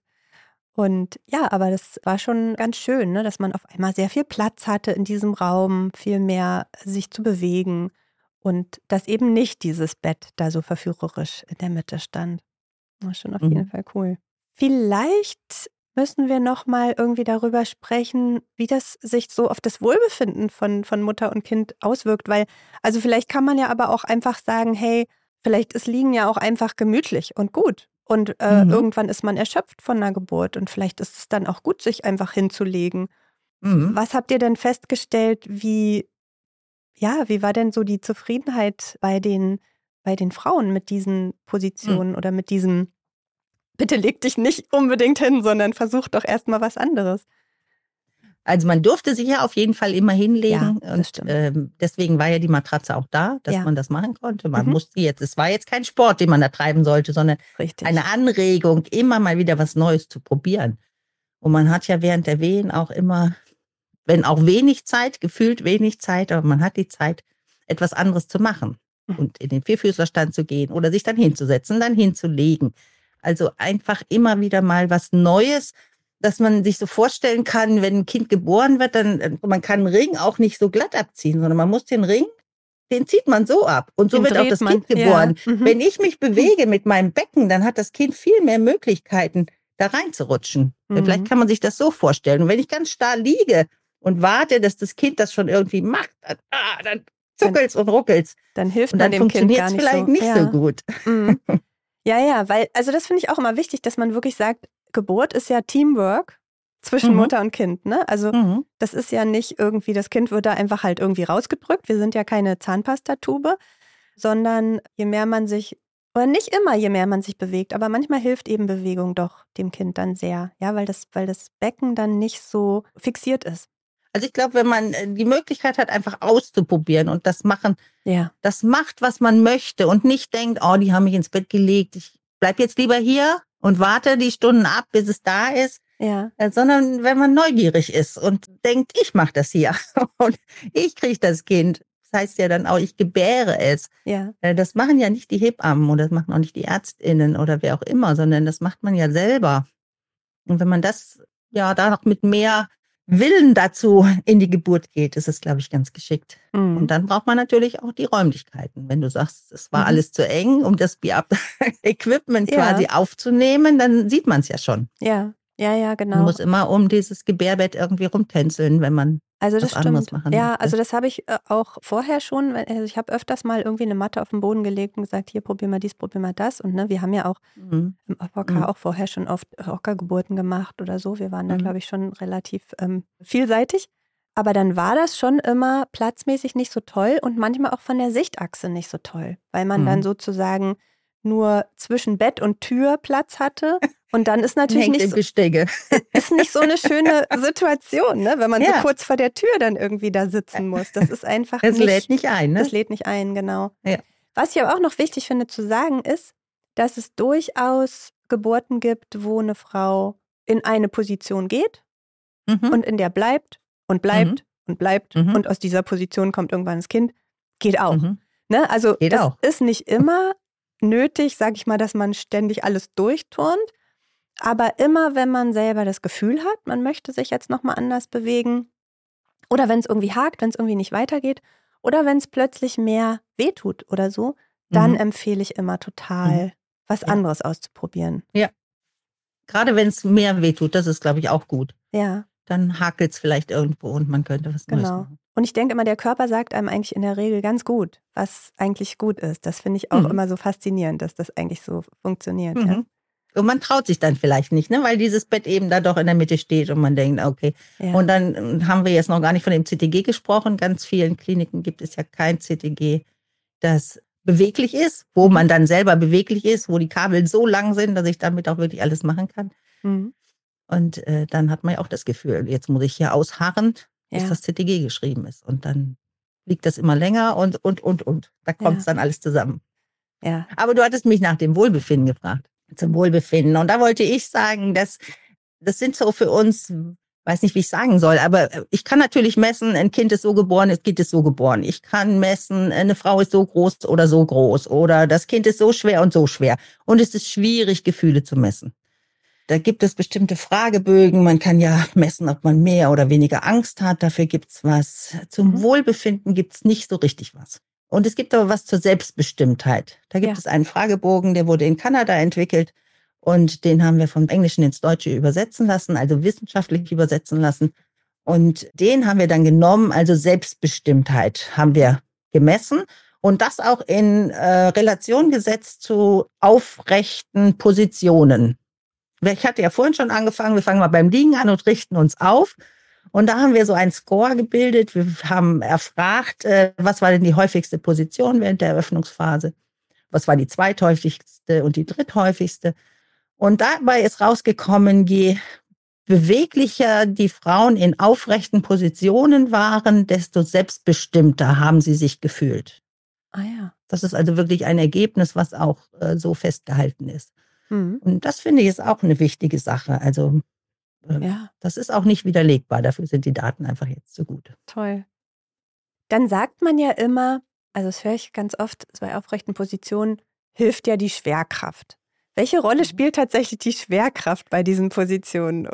Speaker 1: Und ja, aber das war schon ganz schön, ne, dass man auf einmal sehr viel Platz hatte in diesem Raum, viel mehr sich zu bewegen und dass eben nicht dieses Bett da so verführerisch in der Mitte stand. War schon auf jeden Fall cool. Vielleicht müssen wir noch mal irgendwie darüber sprechen, wie das sich so auf das Wohlbefinden von Mutter und Kind auswirkt, weil also vielleicht kann man ja aber auch einfach sagen, hey, vielleicht ist Liegen ja auch einfach gemütlich und gut. Und irgendwann ist man erschöpft von einer Geburt und vielleicht ist es dann auch gut, sich einfach hinzulegen. Was habt ihr denn festgestellt, wie war denn so die Zufriedenheit bei den Frauen mit diesen Positionen oder mit diesem, bitte leg dich nicht unbedingt hin, sondern versuch doch erstmal was anderes?
Speaker 2: Also man durfte sich ja auf jeden Fall immer hinlegen.
Speaker 1: Ja, das
Speaker 2: Und
Speaker 1: stimmt.
Speaker 2: deswegen war ja die Matratze auch da, dass
Speaker 1: Ja.
Speaker 2: man das machen konnte. Man
Speaker 1: Mhm.
Speaker 2: musste jetzt, es war jetzt kein Sport, den man da treiben sollte, sondern
Speaker 1: Richtig.
Speaker 2: eine Anregung, immer mal wieder was Neues zu probieren. Und man hat ja während der Wehen auch immer, wenn auch wenig Zeit, gefühlt wenig Zeit, aber man hat die Zeit, etwas anderes zu machen.
Speaker 1: Mhm.
Speaker 2: Und in den Vierfüßlerstand zu gehen oder sich dann hinzusetzen, dann hinzulegen. Also einfach immer wieder mal was Neues, dass man sich so vorstellen kann, wenn ein Kind geboren wird, dann man kann einen Ring auch nicht so glatt abziehen, sondern man muss den Ring, den zieht man so ab. Und so
Speaker 1: Den
Speaker 2: wird auch
Speaker 1: dreht
Speaker 2: das
Speaker 1: man,
Speaker 2: Kind geboren.
Speaker 1: ja. Mhm.
Speaker 2: Wenn ich mich bewege mit meinem Becken, dann hat das Kind viel mehr Möglichkeiten, da reinzurutschen.
Speaker 1: Mhm.
Speaker 2: Vielleicht kann man sich das so vorstellen. Und wenn ich ganz starr liege und warte, dass das Kind das schon irgendwie macht, dann zuckelt's und ruckelt's.
Speaker 1: Dann hilft
Speaker 2: Und
Speaker 1: man
Speaker 2: dann
Speaker 1: dem Kind gar
Speaker 2: funktioniert's
Speaker 1: nicht
Speaker 2: vielleicht
Speaker 1: so.
Speaker 2: nicht
Speaker 1: Ja.
Speaker 2: so gut.
Speaker 1: Mhm. Ja, weil, also das finde ich auch immer wichtig, dass man wirklich sagt, Geburt ist ja Teamwork zwischen
Speaker 2: Mhm.
Speaker 1: Mutter und Kind, ne? Also
Speaker 2: Mhm.
Speaker 1: das ist ja nicht irgendwie, das Kind wird da einfach halt irgendwie rausgedrückt. Wir sind ja keine Zahnpastatube, sondern je mehr man sich, oder nicht immer, je mehr man sich bewegt, aber manchmal hilft eben Bewegung doch dem Kind dann sehr, ja, weil das Becken dann nicht so fixiert ist.
Speaker 2: Also ich glaube, wenn man die Möglichkeit hat, einfach auszuprobieren und das macht, was man möchte und nicht denkt, oh, die haben mich ins Bett gelegt, ich bleib jetzt lieber hier und warte die Stunden ab, bis es da ist,
Speaker 1: Ja.
Speaker 2: Sondern wenn man neugierig ist und denkt, ich mache das hier und ich kriege das Kind. Das heißt ja dann auch, ich gebäre es.
Speaker 1: Ja.
Speaker 2: Das machen ja nicht die Hebammen oder das machen auch nicht die ÄrztInnen oder wer auch immer, sondern das macht man ja selber. Und wenn man das ja da noch mit mehr Willen dazu in die Geburt geht, ist es, glaube ich, ganz geschickt.
Speaker 1: Mhm.
Speaker 2: Und dann braucht man natürlich auch die Räumlichkeiten. Wenn du sagst, es war
Speaker 1: Mhm.
Speaker 2: alles zu eng, um das Equipment
Speaker 1: Ja.
Speaker 2: quasi aufzunehmen, dann sieht man es ja schon.
Speaker 1: Ja,
Speaker 2: Man
Speaker 1: genau.
Speaker 2: muss immer um dieses Gebärbett irgendwie rumtänzeln, wenn man
Speaker 1: Also das
Speaker 2: was anderes
Speaker 1: stimmt.
Speaker 2: machen
Speaker 1: Ja,
Speaker 2: möchte.
Speaker 1: also das habe ich auch vorher schon, also ich habe öfters mal irgendwie eine Matte auf den Boden gelegt und gesagt, hier, probier mal dies, probier mal das. Und ne, wir haben ja auch
Speaker 2: Mhm.
Speaker 1: im AVK
Speaker 2: Mhm.
Speaker 1: auch vorher schon oft Rockergeburten gemacht oder so. Wir waren da,
Speaker 2: Mhm.
Speaker 1: glaube ich, schon relativ vielseitig. Aber dann war das schon immer platzmäßig nicht so toll und manchmal auch von der Sichtachse nicht so toll, weil man dann
Speaker 2: Mhm.
Speaker 1: sozusagen nur zwischen Bett und Tür Platz hatte. Und dann ist natürlich
Speaker 2: Hängt
Speaker 1: nicht
Speaker 2: im
Speaker 1: so,
Speaker 2: Gestänge.
Speaker 1: ist nicht so eine schöne Situation, ne? Wenn man so
Speaker 2: Ja.
Speaker 1: kurz vor der Tür dann irgendwie da sitzen muss. Das ist einfach
Speaker 2: Es
Speaker 1: nicht,
Speaker 2: lädt nicht ein,
Speaker 1: das
Speaker 2: ne?
Speaker 1: lädt nicht ein, genau.
Speaker 2: Ja.
Speaker 1: Was ich aber auch noch wichtig finde zu sagen ist, dass es durchaus Geburten gibt, wo eine Frau in eine Position geht
Speaker 2: Mhm.
Speaker 1: und in der bleibt und bleibt und bleibt
Speaker 2: Mhm.
Speaker 1: und aus dieser Position kommt irgendwann das Kind. Geht auch.
Speaker 2: Mhm.
Speaker 1: Ne? Also
Speaker 2: Geht
Speaker 1: das
Speaker 2: auch.
Speaker 1: ist nicht immer nötig, sage ich mal, dass man ständig alles durchturnt. Aber immer, wenn man selber das Gefühl hat, man möchte sich jetzt nochmal anders bewegen oder wenn es irgendwie hakt, wenn es irgendwie nicht weitergeht oder wenn es plötzlich mehr wehtut oder so, dann
Speaker 2: Mhm.
Speaker 1: empfehle ich immer total, was
Speaker 2: Ja.
Speaker 1: anderes auszuprobieren.
Speaker 2: Gerade wenn es mehr wehtut, das ist, glaube ich, auch gut.
Speaker 1: Ja,
Speaker 2: Dann hakelt es vielleicht irgendwo und man könnte was Neues
Speaker 1: genau.
Speaker 2: machen.
Speaker 1: Und ich denke immer, der Körper sagt einem eigentlich in der Regel ganz gut, was eigentlich gut ist. Das finde ich auch
Speaker 2: Mhm.
Speaker 1: immer so faszinierend, dass das eigentlich so funktioniert. Ja.
Speaker 2: Mhm. Und man traut sich dann vielleicht nicht, ne? Weil dieses Bett eben da doch in der Mitte steht und man denkt, okay.
Speaker 1: Ja.
Speaker 2: Und dann haben wir jetzt noch gar nicht von dem CTG gesprochen. Ganz vielen Kliniken gibt es ja kein CTG, das beweglich ist, wo man dann selber beweglich ist, wo die Kabel so lang sind, dass ich damit auch wirklich alles machen kann.
Speaker 1: Mhm.
Speaker 2: Und dann hat man ja auch das Gefühl, jetzt muss ich hier ausharren, bis
Speaker 1: Ja.
Speaker 2: das CTG geschrieben ist. Und dann liegt das immer länger und. Da kommt es dann alles zusammen.
Speaker 1: Ja.
Speaker 2: Aber du hattest mich nach dem Wohlbefinden gefragt. Zum Wohlbefinden. Und da wollte ich sagen, das sind so für uns, weiß nicht, wie ich sagen soll, aber ich kann natürlich messen, ein Kind ist so geboren, das Kind ist so geboren. Ich kann messen, eine Frau ist so groß oder das Kind ist so schwer und so schwer. Und es ist schwierig, Gefühle zu messen. Da gibt es bestimmte Fragebögen. Man kann ja messen, ob man mehr oder weniger Angst hat. Dafür gibt's was. Zum Wohlbefinden gibt's nicht so richtig was. Und es gibt aber was zur Selbstbestimmtheit. Da gibt es einen Fragebogen, der wurde in Kanada entwickelt. Und den haben wir vom Englischen ins Deutsche übersetzen lassen, also wissenschaftlich übersetzen lassen. Und den haben wir dann genommen, also Selbstbestimmtheit haben wir gemessen. Und das auch in Relation gesetzt zu aufrechten Positionen. Ich hatte ja vorhin schon angefangen, wir fangen mal beim Liegen an und richten uns auf. Und da haben wir so einen Score gebildet. Wir haben erfragt, was war denn die häufigste Position während der Eröffnungsphase? Was war die zweithäufigste und die dritthäufigste? Und dabei ist rausgekommen, je beweglicher die Frauen in aufrechten Positionen waren, desto selbstbestimmter haben sie sich gefühlt.
Speaker 1: Ah ja.
Speaker 2: Das ist also wirklich ein Ergebnis, was auch so festgehalten ist.
Speaker 1: Mhm.
Speaker 2: Und das finde ich ist auch eine wichtige Sache. Also
Speaker 1: Ja,
Speaker 2: das ist auch nicht widerlegbar. Dafür sind die Daten einfach jetzt so gut.
Speaker 1: toll. Dann sagt man ja immer, also das höre ich ganz oft, bei aufrechten Positionen hilft ja die Schwerkraft. Welche Rolle spielt tatsächlich die Schwerkraft bei diesen Positionen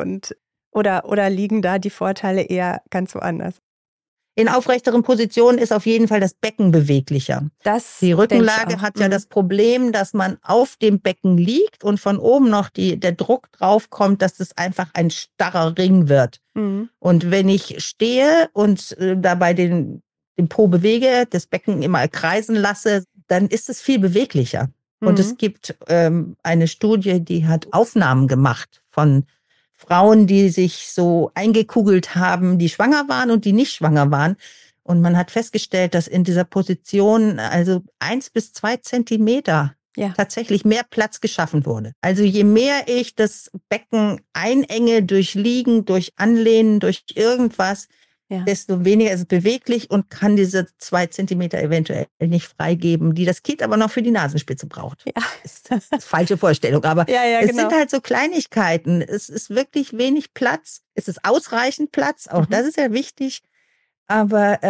Speaker 1: oder liegen da die Vorteile eher ganz woanders?
Speaker 2: In aufrechteren Positionen ist auf jeden Fall das Becken beweglicher.
Speaker 1: Das
Speaker 2: Die
Speaker 1: denke ich
Speaker 2: Rückenlage
Speaker 1: auch.
Speaker 2: hat ja das Problem, dass man auf dem Becken liegt und von oben noch der Druck drauf kommt, dass es einfach ein starrer Ring wird.
Speaker 1: Mhm.
Speaker 2: Und wenn ich stehe und dabei den Po bewege, das Becken immer kreisen lasse, dann ist es viel beweglicher. Und es gibt eine Studie, die hat Aufnahmen gemacht von Frauen, die sich so eingekugelt haben, die schwanger waren und die nicht schwanger waren. Und man hat festgestellt, dass in dieser Position also 1 bis 2 Zentimeter tatsächlich mehr Platz geschaffen wurde. Also je mehr ich das Becken einenge durch Liegen, durch Anlehnen, durch irgendwas, desto weniger ist es beweglich und kann diese 2 Zentimeter eventuell nicht freigeben, die das Kind aber noch für die Nasenspitze braucht.
Speaker 1: Ja.
Speaker 2: Ist falsche Vorstellung, aber es
Speaker 1: genau.
Speaker 2: sind halt so Kleinigkeiten. Es ist wirklich wenig Platz. Es ist ausreichend Platz, auch das ist ja wichtig. Aber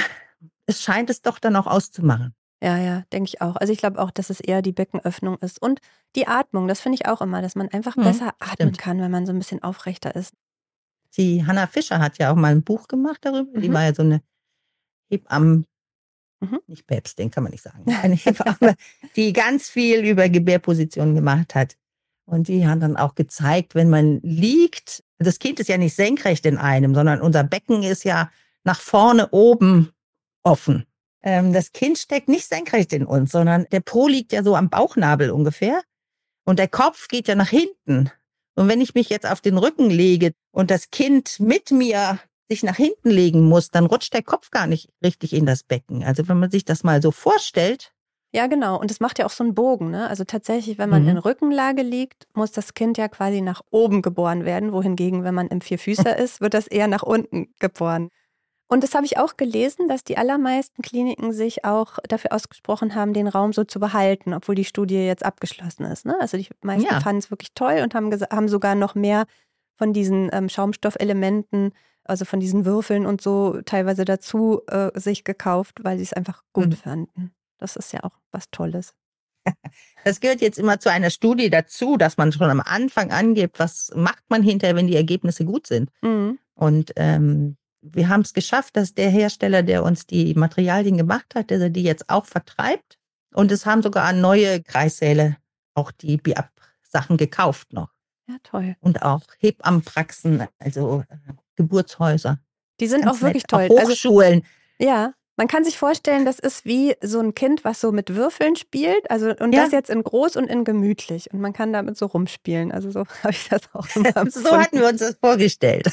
Speaker 2: es scheint es doch dann auch auszumachen.
Speaker 1: Ja, denke ich auch. Also ich glaube auch, dass es eher die Beckenöffnung ist. Und die Atmung, das finde ich auch immer, dass man einfach besser atmen kann, wenn man so ein bisschen aufrechter ist.
Speaker 2: Die Hannah Fischer hat ja auch mal ein Buch gemacht darüber. Die war ja so eine Hebamme, nicht Päpstin, kann man nicht sagen. Eine Hebamme, die ganz viel über Gebärpositionen gemacht hat. Und die hat dann auch gezeigt, wenn man liegt, das Kind ist ja nicht senkrecht in einem, sondern unser Becken ist ja nach vorne oben offen. Das Kind steckt nicht senkrecht in uns, sondern der Po liegt ja so am Bauchnabel ungefähr. Und der Kopf geht ja nach hinten. Und wenn ich mich jetzt auf den Rücken lege und das Kind mit mir sich nach hinten legen muss, dann rutscht der Kopf gar nicht richtig in das Becken. Also wenn man sich das mal so vorstellt.
Speaker 1: Ja, genau. Und es macht ja auch so einen Bogen, ne? Also tatsächlich, wenn man in Rückenlage liegt, muss das Kind ja quasi nach oben geboren werden. Wohingegen, wenn man im Vierfüßer ist, wird das eher nach unten geboren. Und das habe ich auch gelesen, dass die allermeisten Kliniken sich auch dafür ausgesprochen haben, den Raum so zu behalten, obwohl die Studie jetzt abgeschlossen ist. Ne? Also die meisten fanden es wirklich toll und haben sogar noch mehr von diesen Schaumstoffelementen, also von diesen Würfeln und so teilweise dazu sich gekauft, weil sie es einfach gut fanden. Das ist ja auch was Tolles.
Speaker 2: Das gehört jetzt immer zu einer Studie dazu, dass man schon am Anfang angibt, was macht man hinterher, wenn die Ergebnisse gut sind. Und wir haben es geschafft, dass der Hersteller, der uns die Materialien gemacht hat, dass er die jetzt auch vertreibt. Und es haben sogar neue Kreissäle auch die BIAP-Sachen gekauft noch.
Speaker 1: Ja, toll.
Speaker 2: Und auch Hebammenpraxen, also Geburtshäuser.
Speaker 1: Die sind auch wirklich toll.
Speaker 2: Auch Hochschulen.
Speaker 1: Also, man kann sich vorstellen, das ist wie so ein Kind, was so mit Würfeln spielt. Also, und das jetzt in groß und in gemütlich. Und man kann damit so rumspielen. Also so habe ich das auch immer empfunden.
Speaker 2: So hatten wir uns das vorgestellt.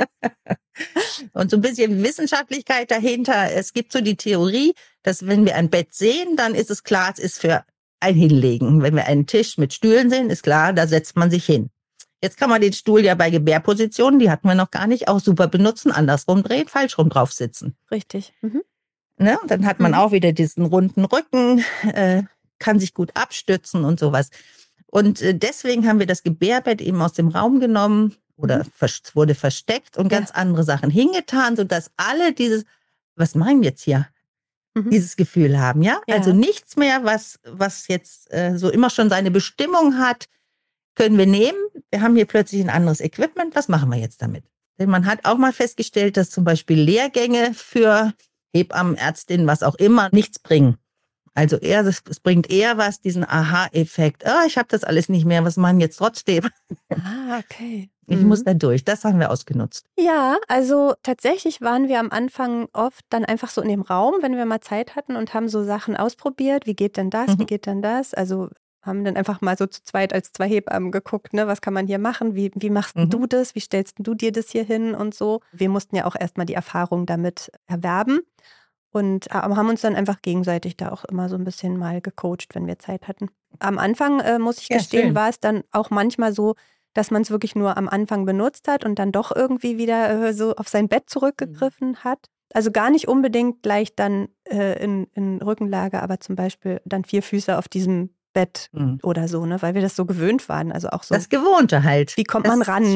Speaker 2: Und so ein bisschen Wissenschaftlichkeit dahinter. Es gibt so die Theorie, dass wenn wir ein Bett sehen, dann ist es klar, es ist für ein Hinlegen. Wenn wir einen Tisch mit Stühlen sehen, ist klar, da setzt man sich hin. Jetzt kann man den Stuhl ja bei Gebärpositionen, die hatten wir noch gar nicht, auch super benutzen, andersrum drehen, falsch rum drauf sitzen.
Speaker 1: Richtig.
Speaker 2: Ne? Und dann hat man auch wieder diesen runden Rücken, kann sich gut abstützen und sowas. Und deswegen haben wir das Gebärbett eben aus dem Raum genommen oder wurde versteckt und ganz andere Sachen hingetan, sodass alle dieses, was meinen jetzt hier, dieses Gefühl haben, ja? Also nichts mehr, was jetzt so immer schon seine Bestimmung hat, können wir nehmen. Wir haben hier plötzlich ein anderes Equipment. Was machen wir jetzt damit? Denn man hat auch mal festgestellt, dass zum Beispiel Lehrgänge für Hebammen, Ärztinnen, was auch immer, nichts bringen. Also es bringt eher was, diesen Aha-Effekt. Ich habe das alles nicht mehr, was machen jetzt trotzdem?
Speaker 1: Okay.
Speaker 2: Ich muss da durch. Das haben wir ausgenutzt.
Speaker 1: Ja, also tatsächlich waren wir am Anfang oft dann einfach so in dem Raum, wenn wir mal Zeit hatten und haben so Sachen ausprobiert. Wie geht denn das? Wie geht denn das? Also haben dann einfach mal so zu zweit als 2 Hebammen geguckt, ne, was kann man hier machen? Wie machst du das? Wie stellst du dir das hier hin und so? Wir mussten ja auch erstmal die Erfahrung damit erwerben und haben uns dann einfach gegenseitig da auch immer so ein bisschen mal gecoacht, wenn wir Zeit hatten. Am Anfang, muss ich gestehen, war es dann auch manchmal so, dass man es wirklich nur am Anfang benutzt hat und dann doch irgendwie wieder so auf sein Bett zurückgegriffen hat. Also gar nicht unbedingt gleich dann in Rückenlage, aber zum Beispiel dann 4 Füße auf diesem Bett oder so, ne? Weil wir das so gewöhnt waren. Also auch so.
Speaker 2: Das Gewohnte halt.
Speaker 1: Wie kommt man ran?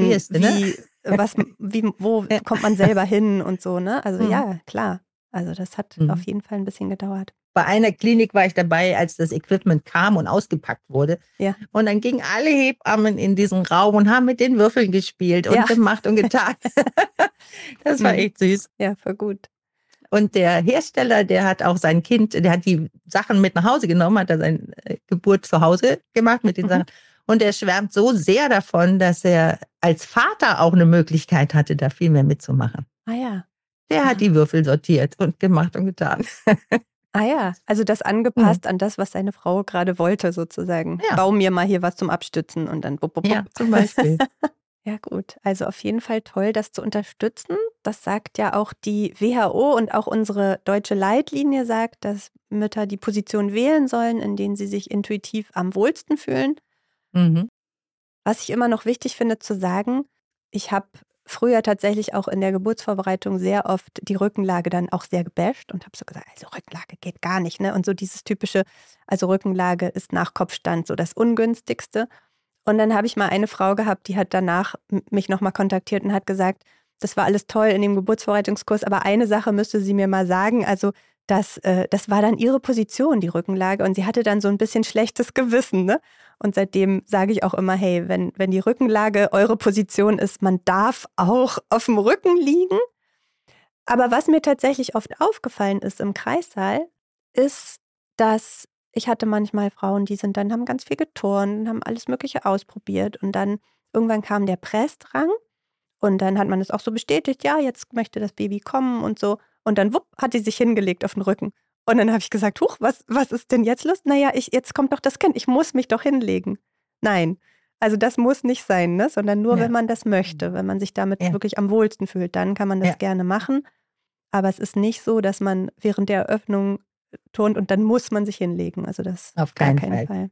Speaker 1: Wo kommt man selber hin und so, ne? Also ja, klar. Also das hat auf jeden Fall ein bisschen gedauert.
Speaker 2: Bei einer Klinik war ich dabei, als das Equipment kam und ausgepackt wurde.
Speaker 1: Ja.
Speaker 2: Und dann gingen alle Hebammen in diesen Raum und haben mit den Würfeln gespielt und gemacht und getan. Das war echt süß.
Speaker 1: Ja, voll gut.
Speaker 2: Und der Hersteller, der hat auch sein Kind, der hat die Sachen mit nach Hause genommen, hat er seine Geburt zu Hause gemacht mit den Sachen. Und er schwärmt so sehr davon, dass er als Vater auch eine Möglichkeit hatte, da viel mehr mitzumachen.
Speaker 1: Ah ja.
Speaker 2: Der hat die Würfel sortiert und gemacht und getan.
Speaker 1: Ah ja, also das angepasst an das, was seine Frau gerade wollte sozusagen. Ja. Bau mir mal hier was zum Abstützen und dann
Speaker 2: Ja, zum Beispiel.
Speaker 1: Ja gut, also auf jeden Fall toll, das zu unterstützen. Das sagt ja auch die WHO und auch unsere deutsche Leitlinie sagt, dass Mütter die Position wählen sollen, in denen sie sich intuitiv am wohlsten fühlen. Was ich immer noch wichtig finde zu sagen, ich habe früher tatsächlich auch in der Geburtsvorbereitung sehr oft die Rückenlage dann auch sehr gebasht und habe so gesagt, also Rückenlage geht gar nicht, ne? Und so dieses typische, also Rückenlage ist nach Kopfstand so das Ungünstigste. Und dann habe ich mal eine Frau gehabt, die hat danach mich nochmal kontaktiert und hat gesagt, das war alles toll in dem Geburtsvorbereitungskurs, aber eine Sache müsste sie mir mal sagen, also das war dann ihre Position, die Rückenlage, und sie hatte dann so ein bisschen schlechtes Gewissen, ne? Und seitdem sage ich auch immer, hey, wenn die Rückenlage eure Position ist, man darf auch auf dem Rücken liegen. Aber was mir tatsächlich oft aufgefallen ist im Kreissaal, ist, dass ich hatte manchmal Frauen, die haben ganz viel geturnt und haben alles Mögliche ausprobiert. Und dann irgendwann kam der Pressdrang und dann hat man es auch so bestätigt, ja, jetzt möchte das Baby kommen und so. Und dann wupp, hat die sich hingelegt auf den Rücken. Und dann habe ich gesagt, huch, was ist denn jetzt los? Naja, jetzt kommt doch das Kind, ich muss mich doch hinlegen. Nein, also das muss nicht sein, ne? Sondern nur, wenn man das möchte, wenn man sich damit wirklich am wohlsten fühlt, dann kann man das gerne machen. Aber es ist nicht so, dass man während der Eröffnung turnt und dann muss man sich hinlegen. Also das
Speaker 2: auf keinen Fall.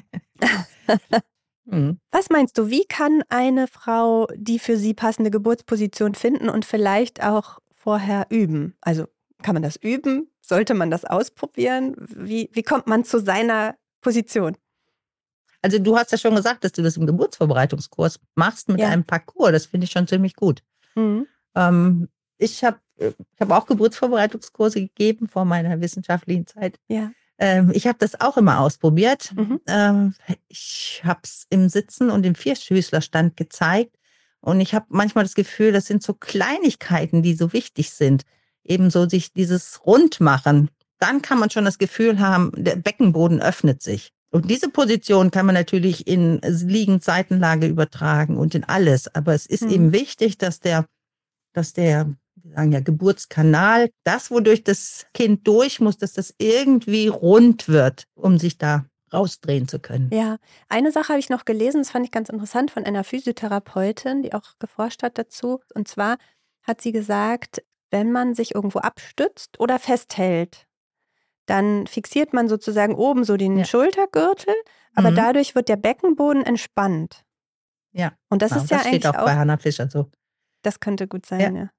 Speaker 1: Was meinst du, wie kann eine Frau die für sie passende Geburtsposition finden und vielleicht auch vorher üben? Also kann man das üben? Sollte man das ausprobieren? Wie kommt man zu seiner Position?
Speaker 2: Also du hast ja schon gesagt, dass du das im Geburtsvorbereitungskurs machst mit einem Parcours. Das finde ich schon ziemlich gut. Ich habe auch Geburtsvorbereitungskurse gegeben vor meiner wissenschaftlichen Zeit.
Speaker 1: Ja.
Speaker 2: Ich habe das auch immer ausprobiert. Ich habe es im Sitzen und im Vierfüßlerstand gezeigt. Und ich habe manchmal das Gefühl, das sind so Kleinigkeiten, die so wichtig sind. Ebenso sich dieses Rundmachen. Dann kann man schon das Gefühl haben, der Beckenboden öffnet sich. Und diese Position kann man natürlich in Liegend-Seitenlage übertragen und in alles. Aber es ist eben wichtig, dass der, wir sagen ja Geburtskanal, das, wodurch das Kind durch muss, dass das irgendwie rund wird, um sich da rausdrehen zu können.
Speaker 1: Ja, eine Sache habe ich noch gelesen, das fand ich ganz interessant, von einer Physiotherapeutin, die auch geforscht hat dazu. Und zwar hat sie gesagt, wenn man sich irgendwo abstützt oder festhält, dann fixiert man sozusagen oben so den Schultergürtel, aber dadurch wird der Beckenboden entspannt.
Speaker 2: Ja,
Speaker 1: und das ist ja
Speaker 2: steht
Speaker 1: eigentlich
Speaker 2: auch bei Hannah Fischer so.
Speaker 1: Das könnte gut sein, ja.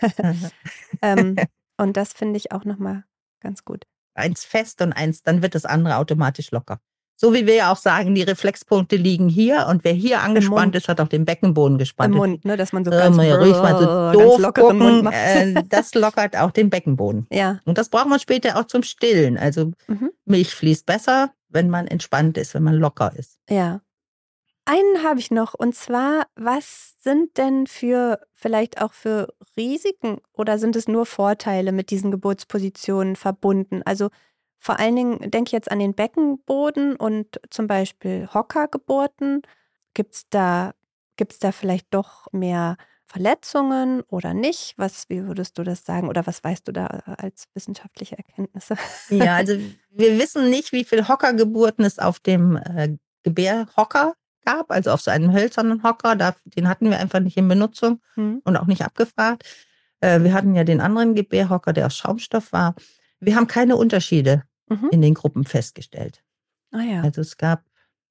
Speaker 1: Und das finde ich auch nochmal ganz gut.
Speaker 2: Eins fest und eins, dann wird das andere automatisch locker. So wie wir ja auch sagen, die Reflexpunkte liegen hier und wer hier angespannt ist, hat auch den Beckenboden gespannt.
Speaker 1: Im Mund, ne, dass man so ganz,
Speaker 2: ruhig mal so doof
Speaker 1: lockeren Mund macht.
Speaker 2: Das lockert auch den Beckenboden.
Speaker 1: Ja.
Speaker 2: Und das braucht man später auch zum Stillen. Also Milch fließt besser, wenn man entspannt ist, wenn man locker ist.
Speaker 1: Ja. Einen habe ich noch, und zwar, was sind denn vielleicht auch für Risiken oder sind es nur Vorteile mit diesen Geburtspositionen verbunden? Also vor allen Dingen denke ich jetzt an den Beckenboden und zum Beispiel Hockergeburten. Gibt's da vielleicht doch mehr Verletzungen oder nicht? Wie würdest du das sagen? Oder was weißt du da als wissenschaftliche Erkenntnisse?
Speaker 2: Ja, also wir wissen nicht, wie viel Hockergeburten es auf dem Gebärhocker gab, also auf so einem hölzernen Hocker. Den hatten wir einfach nicht in Benutzung und auch nicht abgefragt. Wir hatten ja den anderen Gebärhocker, der aus Schaumstoff war. Wir haben keine Unterschiede in den Gruppen festgestellt.
Speaker 1: Ah ja.
Speaker 2: Also es gab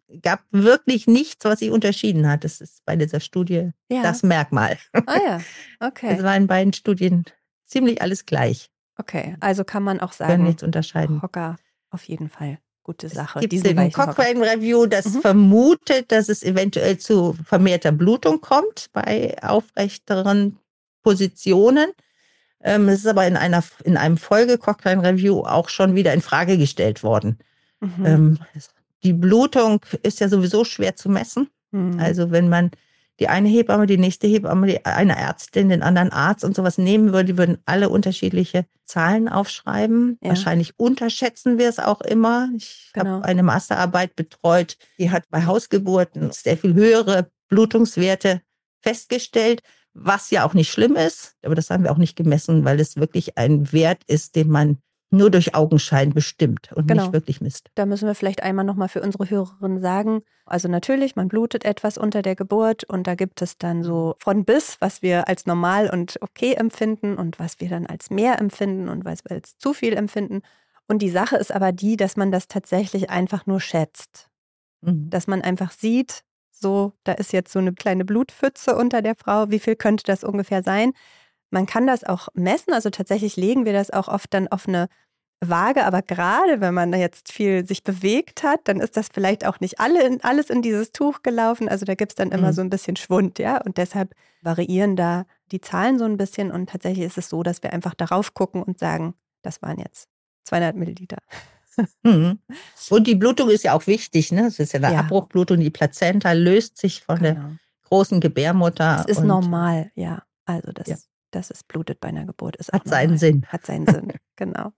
Speaker 2: gab wirklich nichts, was sich unterschieden hat. Das ist bei dieser Studie
Speaker 1: Ja.
Speaker 2: das Merkmal.
Speaker 1: Ah ja, okay.
Speaker 2: Es war in beiden Studien ziemlich alles gleich.
Speaker 1: Okay, also kann man auch
Speaker 2: Können
Speaker 1: sagen,
Speaker 2: nichts unterscheiden.
Speaker 1: Hocker auf jeden Fall gute Sache.
Speaker 2: Es gibt
Speaker 1: Diesen
Speaker 2: den
Speaker 1: weichen Hocker.
Speaker 2: Cochrane Review, das
Speaker 1: Mhm.
Speaker 2: vermutet, dass es eventuell zu vermehrter Blutung kommt bei aufrechteren Positionen. Es ist aber in einem Folge Cochrane Review auch schon wieder in Frage gestellt worden.
Speaker 1: Mhm.
Speaker 2: Die Blutung ist ja sowieso schwer zu messen.
Speaker 1: Mhm.
Speaker 2: Also wenn man die eine Hebamme, die nächste Hebamme, die eine Ärztin, den anderen Arzt und sowas nehmen würde, die würden alle unterschiedliche Zahlen aufschreiben.
Speaker 1: Ja.
Speaker 2: Wahrscheinlich unterschätzen wir es auch immer. Ich
Speaker 1: Genau.
Speaker 2: habe eine Masterarbeit betreut, die hat bei Hausgeburten sehr viel höhere Blutungswerte festgestellt, was ja auch nicht schlimm ist. Aber das haben wir auch nicht gemessen, weil es wirklich ein Wert ist, den man nur durch Augenschein bestimmt und
Speaker 1: Genau.
Speaker 2: nicht wirklich misst.
Speaker 1: Da müssen wir vielleicht einmal nochmal für unsere Hörerinnen sagen, also natürlich, man blutet etwas unter der Geburt und da gibt es dann so von bis, was wir als normal und okay empfinden und was wir dann als mehr empfinden und was wir als zu viel empfinden. Und die Sache ist aber die, dass man das tatsächlich einfach nur schätzt.
Speaker 2: Mhm.
Speaker 1: Dass man einfach sieht, so, da ist jetzt so eine kleine Blutpfütze unter der Frau, wie viel könnte das ungefähr sein? Man kann das auch messen, also tatsächlich legen wir das auch oft dann auf eine Waage, aber gerade wenn man da jetzt viel sich bewegt hat, dann ist das vielleicht auch nicht alles in dieses Tuch gelaufen. Also da gibt es dann immer so ein bisschen Schwund, ja. Und deshalb variieren da die Zahlen so ein bisschen. Und tatsächlich ist es so, dass wir einfach darauf gucken und sagen, das waren jetzt 200 Milliliter.
Speaker 2: Mhm. Und die Blutung ist ja auch wichtig, ne? Es ist ja eine
Speaker 1: Ja.
Speaker 2: Abbruchblutung, die Plazenta löst sich von der
Speaker 1: Genau.
Speaker 2: großen Gebärmutter.
Speaker 1: Das ist
Speaker 2: und
Speaker 1: normal, ja. Also
Speaker 2: Ja.
Speaker 1: dass es blutet bei einer Geburt ist
Speaker 2: Hat
Speaker 1: auch
Speaker 2: seinen
Speaker 1: normal.
Speaker 2: Sinn.
Speaker 1: Hat seinen Sinn, genau.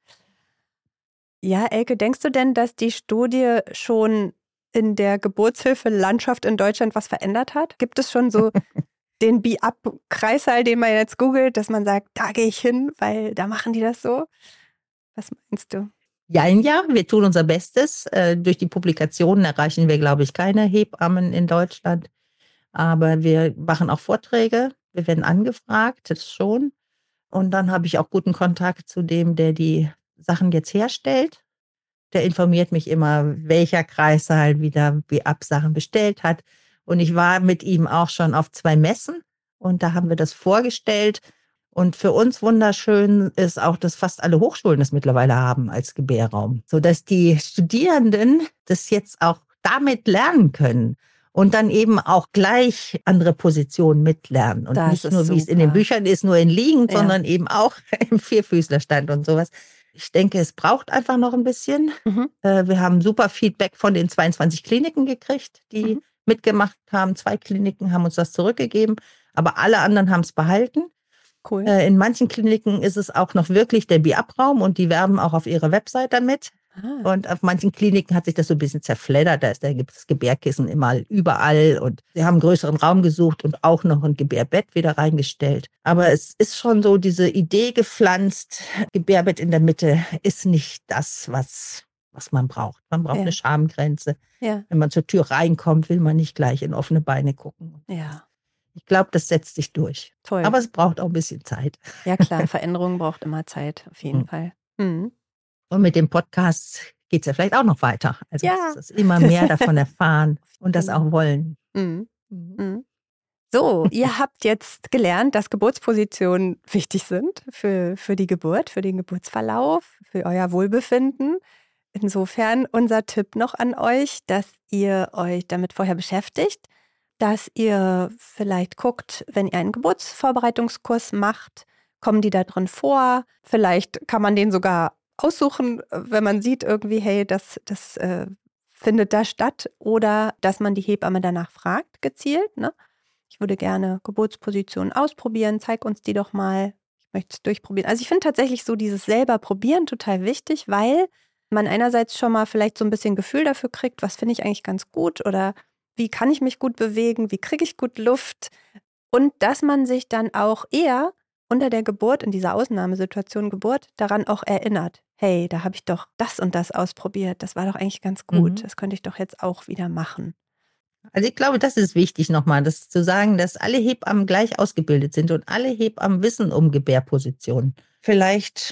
Speaker 1: Ja, Elke, denkst du denn, dass die Studie schon in der Geburtshilfe-Landschaft in Deutschland was verändert hat? Gibt es schon so den Be-Up-Kreißsaal, den man jetzt googelt, dass man sagt, da gehe ich hin, weil da machen die das so? Was meinst du?
Speaker 2: Ja, wir tun unser Bestes. Durch die Publikationen erreichen wir, glaube ich, keine Hebammen in Deutschland. Aber wir machen auch Vorträge. Wir werden angefragt, das schon. Und dann habe ich auch guten Kontakt zu dem, der die Sachen jetzt herstellt. Der informiert mich immer, welcher Kreissaal wieder Be-Up-Sachen bestellt hat. Und ich war mit ihm auch schon auf 2 Messen und da haben wir das vorgestellt. Und für uns wunderschön ist auch, dass fast alle Hochschulen das mittlerweile haben als Gebärraum, sodass die Studierenden das jetzt auch damit lernen können und dann eben auch gleich andere Positionen mitlernen. Und
Speaker 1: Das
Speaker 2: nicht
Speaker 1: ist
Speaker 2: nur, wie es in den
Speaker 1: super.
Speaker 2: Büchern ist, nur in Liegend,
Speaker 1: Ja.
Speaker 2: sondern eben auch im Vierfüßlerstand und sowas. Ich denke, es braucht einfach noch ein bisschen.
Speaker 1: Mhm.
Speaker 2: Wir haben super Feedback von den 22 Kliniken gekriegt, die mitgemacht haben. 2 Kliniken haben uns das zurückgegeben, aber alle anderen haben es behalten.
Speaker 1: Cool.
Speaker 2: In manchen Kliniken ist es auch noch wirklich der Be-Up-Raum und die werben auch auf ihrer Website damit.
Speaker 1: Ah,
Speaker 2: Und auf manchen Kliniken hat sich das so ein bisschen zerfleddert. Da gibt es Gebärkissen immer überall und sie haben einen größeren Raum gesucht und auch noch ein Gebärbett wieder reingestellt. Aber es ist schon so diese Idee gepflanzt, Gebärbett in der Mitte ist nicht das, was man braucht. Man braucht
Speaker 1: Ja.
Speaker 2: eine Schamgrenze.
Speaker 1: ja,
Speaker 2: Wenn man zur Tür reinkommt, will man nicht gleich in offene Beine gucken.
Speaker 1: ja,
Speaker 2: Ich glaube, das setzt sich durch.
Speaker 1: toll.
Speaker 2: Aber es braucht auch ein bisschen Zeit.
Speaker 1: Ja klar, Veränderung braucht immer Zeit, auf jeden Fall. Mhm.
Speaker 2: Und mit dem Podcast geht es ja vielleicht auch noch weiter. Also
Speaker 1: Ja.
Speaker 2: dass immer mehr davon erfahren und das
Speaker 1: Genau.
Speaker 2: auch wollen.
Speaker 1: Mhm. Mhm. So, ihr habt jetzt gelernt, dass Geburtspositionen wichtig sind für die Geburt, für den Geburtsverlauf, für euer Wohlbefinden. Insofern unser Tipp noch an euch, dass ihr euch damit vorher beschäftigt, dass ihr vielleicht guckt, wenn ihr einen Geburtsvorbereitungskurs macht, kommen die da drin vor? Vielleicht kann man den sogar aussuchen, wenn man sieht irgendwie, hey, das findet da statt. Oder dass man die Hebamme danach fragt, gezielt, ne? Ich würde gerne Geburtspositionen ausprobieren, zeig uns die doch mal. Ich möchte es durchprobieren. Also ich finde tatsächlich so dieses selber probieren total wichtig, weil man einerseits schon mal vielleicht so ein bisschen Gefühl dafür kriegt, was finde ich eigentlich ganz gut oder wie kann ich mich gut bewegen, wie kriege ich gut Luft und dass man sich dann auch eher unter der Geburt, in dieser Ausnahmesituation Geburt, daran auch erinnert. Hey, da habe ich doch das und das ausprobiert, das war doch eigentlich ganz gut, das könnte ich doch jetzt auch wieder machen.
Speaker 2: Also ich glaube, das ist wichtig nochmal, das zu sagen, dass alle Hebammen gleich ausgebildet sind und alle Hebammen wissen um Gebärpositionen. Vielleicht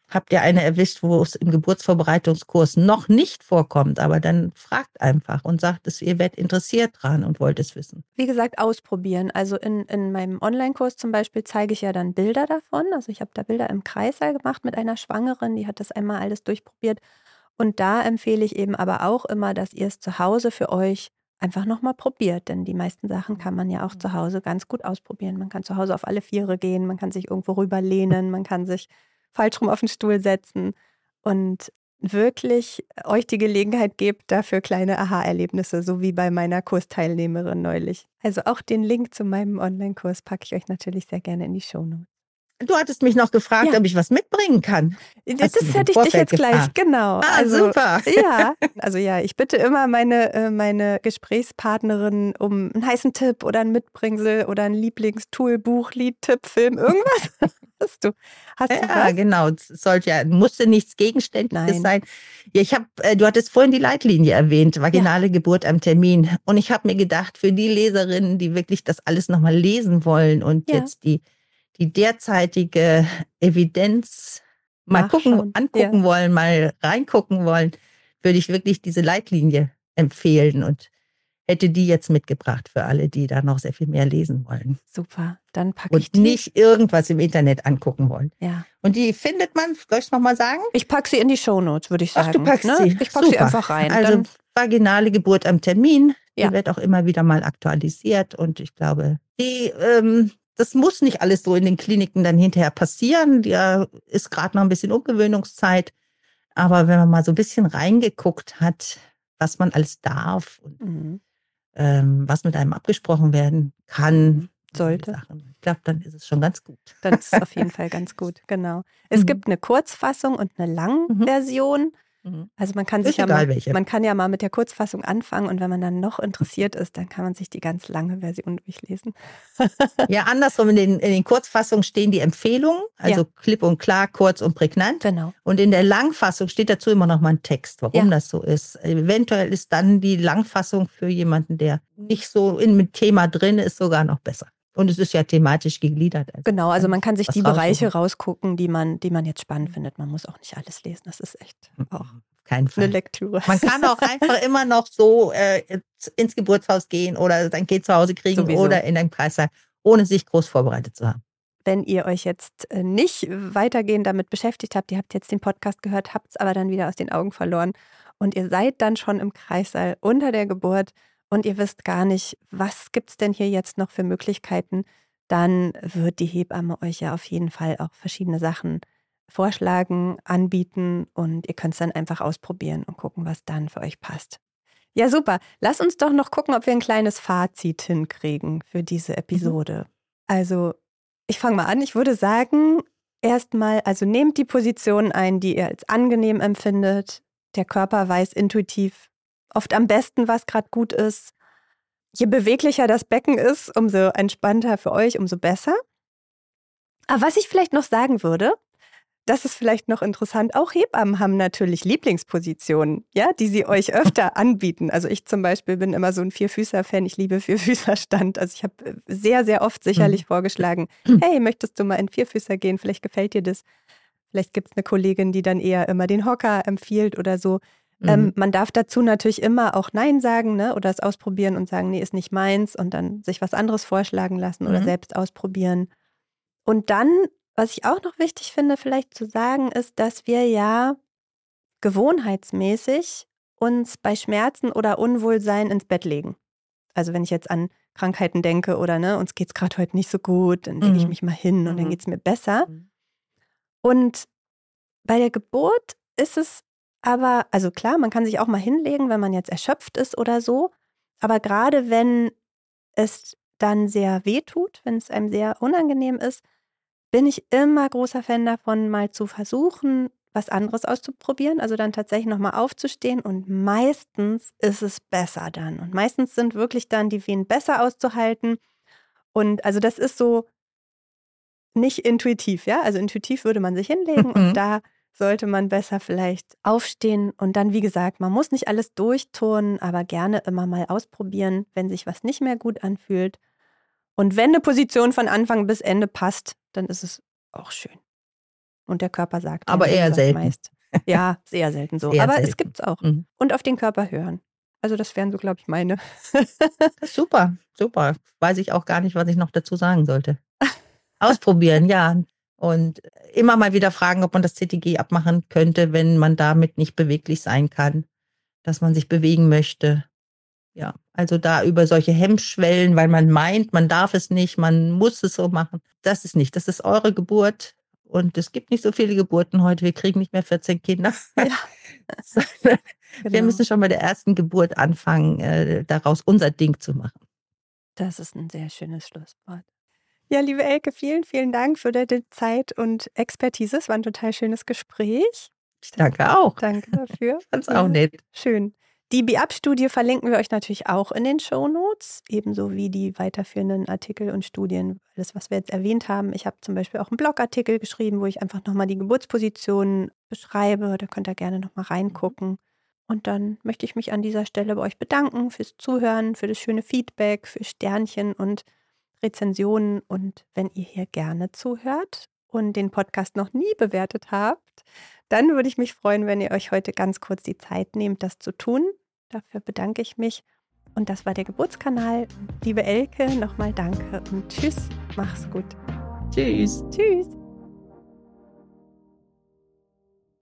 Speaker 2: habt ihr eine erwischt, wo es im Geburtsvorbereitungskurs noch nicht vorkommt, aber dann fragt einfach und sagt es, ihr werdet interessiert dran und wollt es wissen.
Speaker 1: Wie gesagt, ausprobieren. Also in meinem Online-Kurs zum Beispiel zeige ich ja dann Bilder davon. Also ich habe da Bilder im Kreißsaal gemacht mit einer Schwangeren, die hat das einmal alles durchprobiert. Und da empfehle ich eben aber auch immer, dass ihr es zu Hause für euch einfach nochmal probiert. Denn die meisten Sachen kann man ja auch zu Hause ganz gut ausprobieren. Man kann zu Hause auf alle Viere gehen, man kann sich irgendwo rüberlehnen, man kann sich falsch rum auf den Stuhl setzen und wirklich euch die Gelegenheit gebt, dafür kleine Aha-Erlebnisse, so wie bei meiner Kursteilnehmerin neulich. Also auch den Link zu meinem Online-Kurs packe ich euch natürlich sehr gerne in die Shownotes.
Speaker 2: Du hattest mich noch gefragt, ob ich was mitbringen kann.
Speaker 1: Das hätte ich dich jetzt gleich, genau.
Speaker 2: Super.
Speaker 1: Ja, ich bitte immer meine Gesprächspartnerin um einen heißen Tipp oder ein Mitbringsel oder ein Lieblingstool, Buch, Lied, Tipp, Film, irgendwas. Hast du was?
Speaker 2: Genau. Musste nichts Gegenständliches sein. Ja, du hattest vorhin die Leitlinie erwähnt, vaginale Geburt am Termin. Und ich habe mir gedacht, für die Leserinnen, die wirklich das alles nochmal lesen wollen und jetzt die derzeitige Evidenz mal angucken wollen, mal reingucken wollen, würde ich wirklich diese Leitlinie empfehlen und hätte die jetzt mitgebracht für alle, die da noch sehr viel mehr lesen wollen.
Speaker 1: Super, dann packe ich die.
Speaker 2: Und nicht irgendwas im Internet angucken wollen.
Speaker 1: Ja.
Speaker 2: Und die findet man, soll ich es nochmal sagen?
Speaker 1: Ich packe sie in die Shownotes, würde ich sagen.
Speaker 2: Ach, du packst sie.
Speaker 1: Ich packe sie einfach rein.
Speaker 2: Also vaginale Geburt am Termin, die wird auch immer wieder mal aktualisiert und ich glaube, das muss nicht alles so in den Kliniken dann hinterher passieren. Da ist gerade noch ein bisschen Umgewöhnungszeit. Aber wenn man mal so ein bisschen reingeguckt hat, was man alles darf und was mit einem abgesprochen werden kann,
Speaker 1: sollte.
Speaker 2: Ich glaube, dann ist es schon ganz gut.
Speaker 1: Dann ist es auf jeden Fall ganz gut, genau. Es gibt eine Kurzfassung und eine Langversion. Also man kann ja mal mit der Kurzfassung anfangen und wenn man dann noch interessiert ist, dann kann man sich die ganz lange Version durchlesen.
Speaker 2: Ja, andersrum, in den Kurzfassungen stehen die Empfehlungen, also klipp und klar, kurz und prägnant.
Speaker 1: Genau.
Speaker 2: Und in der Langfassung steht dazu immer noch mal ein Text, warum das so ist. Eventuell ist dann die Langfassung für jemanden, der nicht so mit Thema drin ist, sogar noch besser. Und es ist ja thematisch gegliedert.
Speaker 1: Genau, also man kann sich die Bereiche rausgucken, die man jetzt spannend findet. Man muss auch nicht alles lesen. Das ist echt auch
Speaker 2: eine
Speaker 1: Lektüre.
Speaker 2: Man kann auch einfach immer noch so ins Geburtshaus gehen oder sein Kind zu Hause kriegen oder in einem Kreißsaal, ohne sich groß vorbereitet zu haben.
Speaker 1: Wenn ihr euch jetzt nicht weitergehend damit beschäftigt habt, ihr habt jetzt den Podcast gehört, habt es aber dann wieder aus den Augen verloren und ihr seid dann schon im Kreißsaal unter der Geburt, und ihr wisst gar nicht, was gibt es denn hier jetzt noch für Möglichkeiten, dann wird die Hebamme euch ja auf jeden Fall auch verschiedene Sachen vorschlagen, anbieten und ihr könnt es dann einfach ausprobieren und gucken, was dann für euch passt. Ja, super. Lass uns doch noch gucken, ob wir ein kleines Fazit hinkriegen für diese Episode. Also, ich fange mal an. Ich würde sagen, erstmal, also nehmt die Position ein, die ihr als angenehm empfindet. Der Körper weiß intuitiv oft am besten, was gerade gut ist. Je beweglicher das Becken ist, umso entspannter für euch, umso besser. Aber was ich vielleicht noch sagen würde, das ist vielleicht noch interessant, auch Hebammen haben natürlich Lieblingspositionen, ja, die sie euch öfter anbieten. Also ich zum Beispiel bin immer so ein Vierfüßer-Fan, ich liebe Vierfüßerstand. Also ich habe sehr, sehr oft sicherlich vorgeschlagen, hey, möchtest du mal in Vierfüßer gehen, vielleicht gefällt dir das. Vielleicht gibt es eine Kollegin, die dann eher immer den Hocker empfiehlt oder so. Man darf dazu natürlich immer auch Nein sagen, ne? Oder es ausprobieren und sagen, nee, ist nicht meins und dann sich was anderes vorschlagen lassen oder selbst ausprobieren. Und dann, was ich auch noch wichtig finde, vielleicht zu sagen, ist, dass wir ja gewohnheitsmäßig uns bei Schmerzen oder Unwohlsein ins Bett legen. Also wenn ich jetzt an Krankheiten denke oder ne, uns geht es gerade heute nicht so gut, dann lege ich mich mal hin und dann geht es mir besser. Und bei der Geburt ist es aber, also klar, man kann sich auch mal hinlegen, wenn man jetzt erschöpft ist oder so. Aber gerade wenn es dann sehr weh tut, wenn es einem sehr unangenehm ist, bin ich immer großer Fan davon, mal zu versuchen, was anderes auszuprobieren. Also dann tatsächlich nochmal aufzustehen und meistens ist es besser dann. Und meistens sind wirklich dann die Wehen besser auszuhalten. Und also das ist so nicht intuitiv, ja. Also intuitiv würde man sich hinlegen und da sollte man besser vielleicht aufstehen und dann, wie gesagt, man muss nicht alles durchturnen, aber gerne immer mal ausprobieren, wenn sich was nicht mehr gut anfühlt. Und wenn eine Position von Anfang bis Ende passt, dann ist es auch schön. Und der Körper sagt
Speaker 2: Aber
Speaker 1: dann, wie
Speaker 2: eher
Speaker 1: gesagt,
Speaker 2: selten.
Speaker 1: meist. Ja, sehr selten so.
Speaker 2: Sehr
Speaker 1: Aber
Speaker 2: selten.
Speaker 1: es gibt's auch.
Speaker 2: Mhm.
Speaker 1: Und auf den Körper hören. Also das wären so, glaube ich, meine.
Speaker 2: Super, super. Weiß ich auch gar nicht, was ich noch dazu sagen sollte. Ausprobieren, ja. Und immer mal wieder fragen, ob man das CTG abmachen könnte, wenn man damit nicht beweglich sein kann, dass man sich bewegen möchte. Ja, also da über solche Hemmschwellen, weil man meint, man darf es nicht, man muss es so machen. Das ist nicht. Das ist eure Geburt. Und es gibt nicht so viele Geburten heute. Wir kriegen nicht mehr 14 Kinder.
Speaker 1: Ja.
Speaker 2: Sondern wir
Speaker 1: Genau.
Speaker 2: müssen schon bei der ersten Geburt anfangen, daraus unser Ding zu machen.
Speaker 1: Das ist ein sehr schönes Schlusswort. Ja, liebe Elke, vielen, vielen Dank für deine Zeit und Expertise. Es war ein total schönes Gespräch.
Speaker 2: Ich danke auch.
Speaker 1: Danke dafür.
Speaker 2: Fand's auch nett.
Speaker 1: Schön. Die Be-Up-Studie verlinken wir euch natürlich auch in den Shownotes, ebenso wie die weiterführenden Artikel und Studien, alles, was wir jetzt erwähnt haben. Ich habe zum Beispiel auch einen Blogartikel geschrieben, wo ich einfach nochmal die Geburtspositionen beschreibe. Da könnt ihr gerne nochmal reingucken. Und dann möchte ich mich an dieser Stelle bei euch bedanken fürs Zuhören, für das schöne Feedback, für Sternchen und Rezensionen. Und wenn ihr hier gerne zuhört und den Podcast noch nie bewertet habt, dann würde ich mich freuen, wenn ihr euch heute ganz kurz die Zeit nehmt, das zu tun. Dafür bedanke ich mich. Und das war der Geburtskanal. Liebe Elke, nochmal danke und tschüss. Mach's gut.
Speaker 2: Tschüss.
Speaker 1: Tschüss.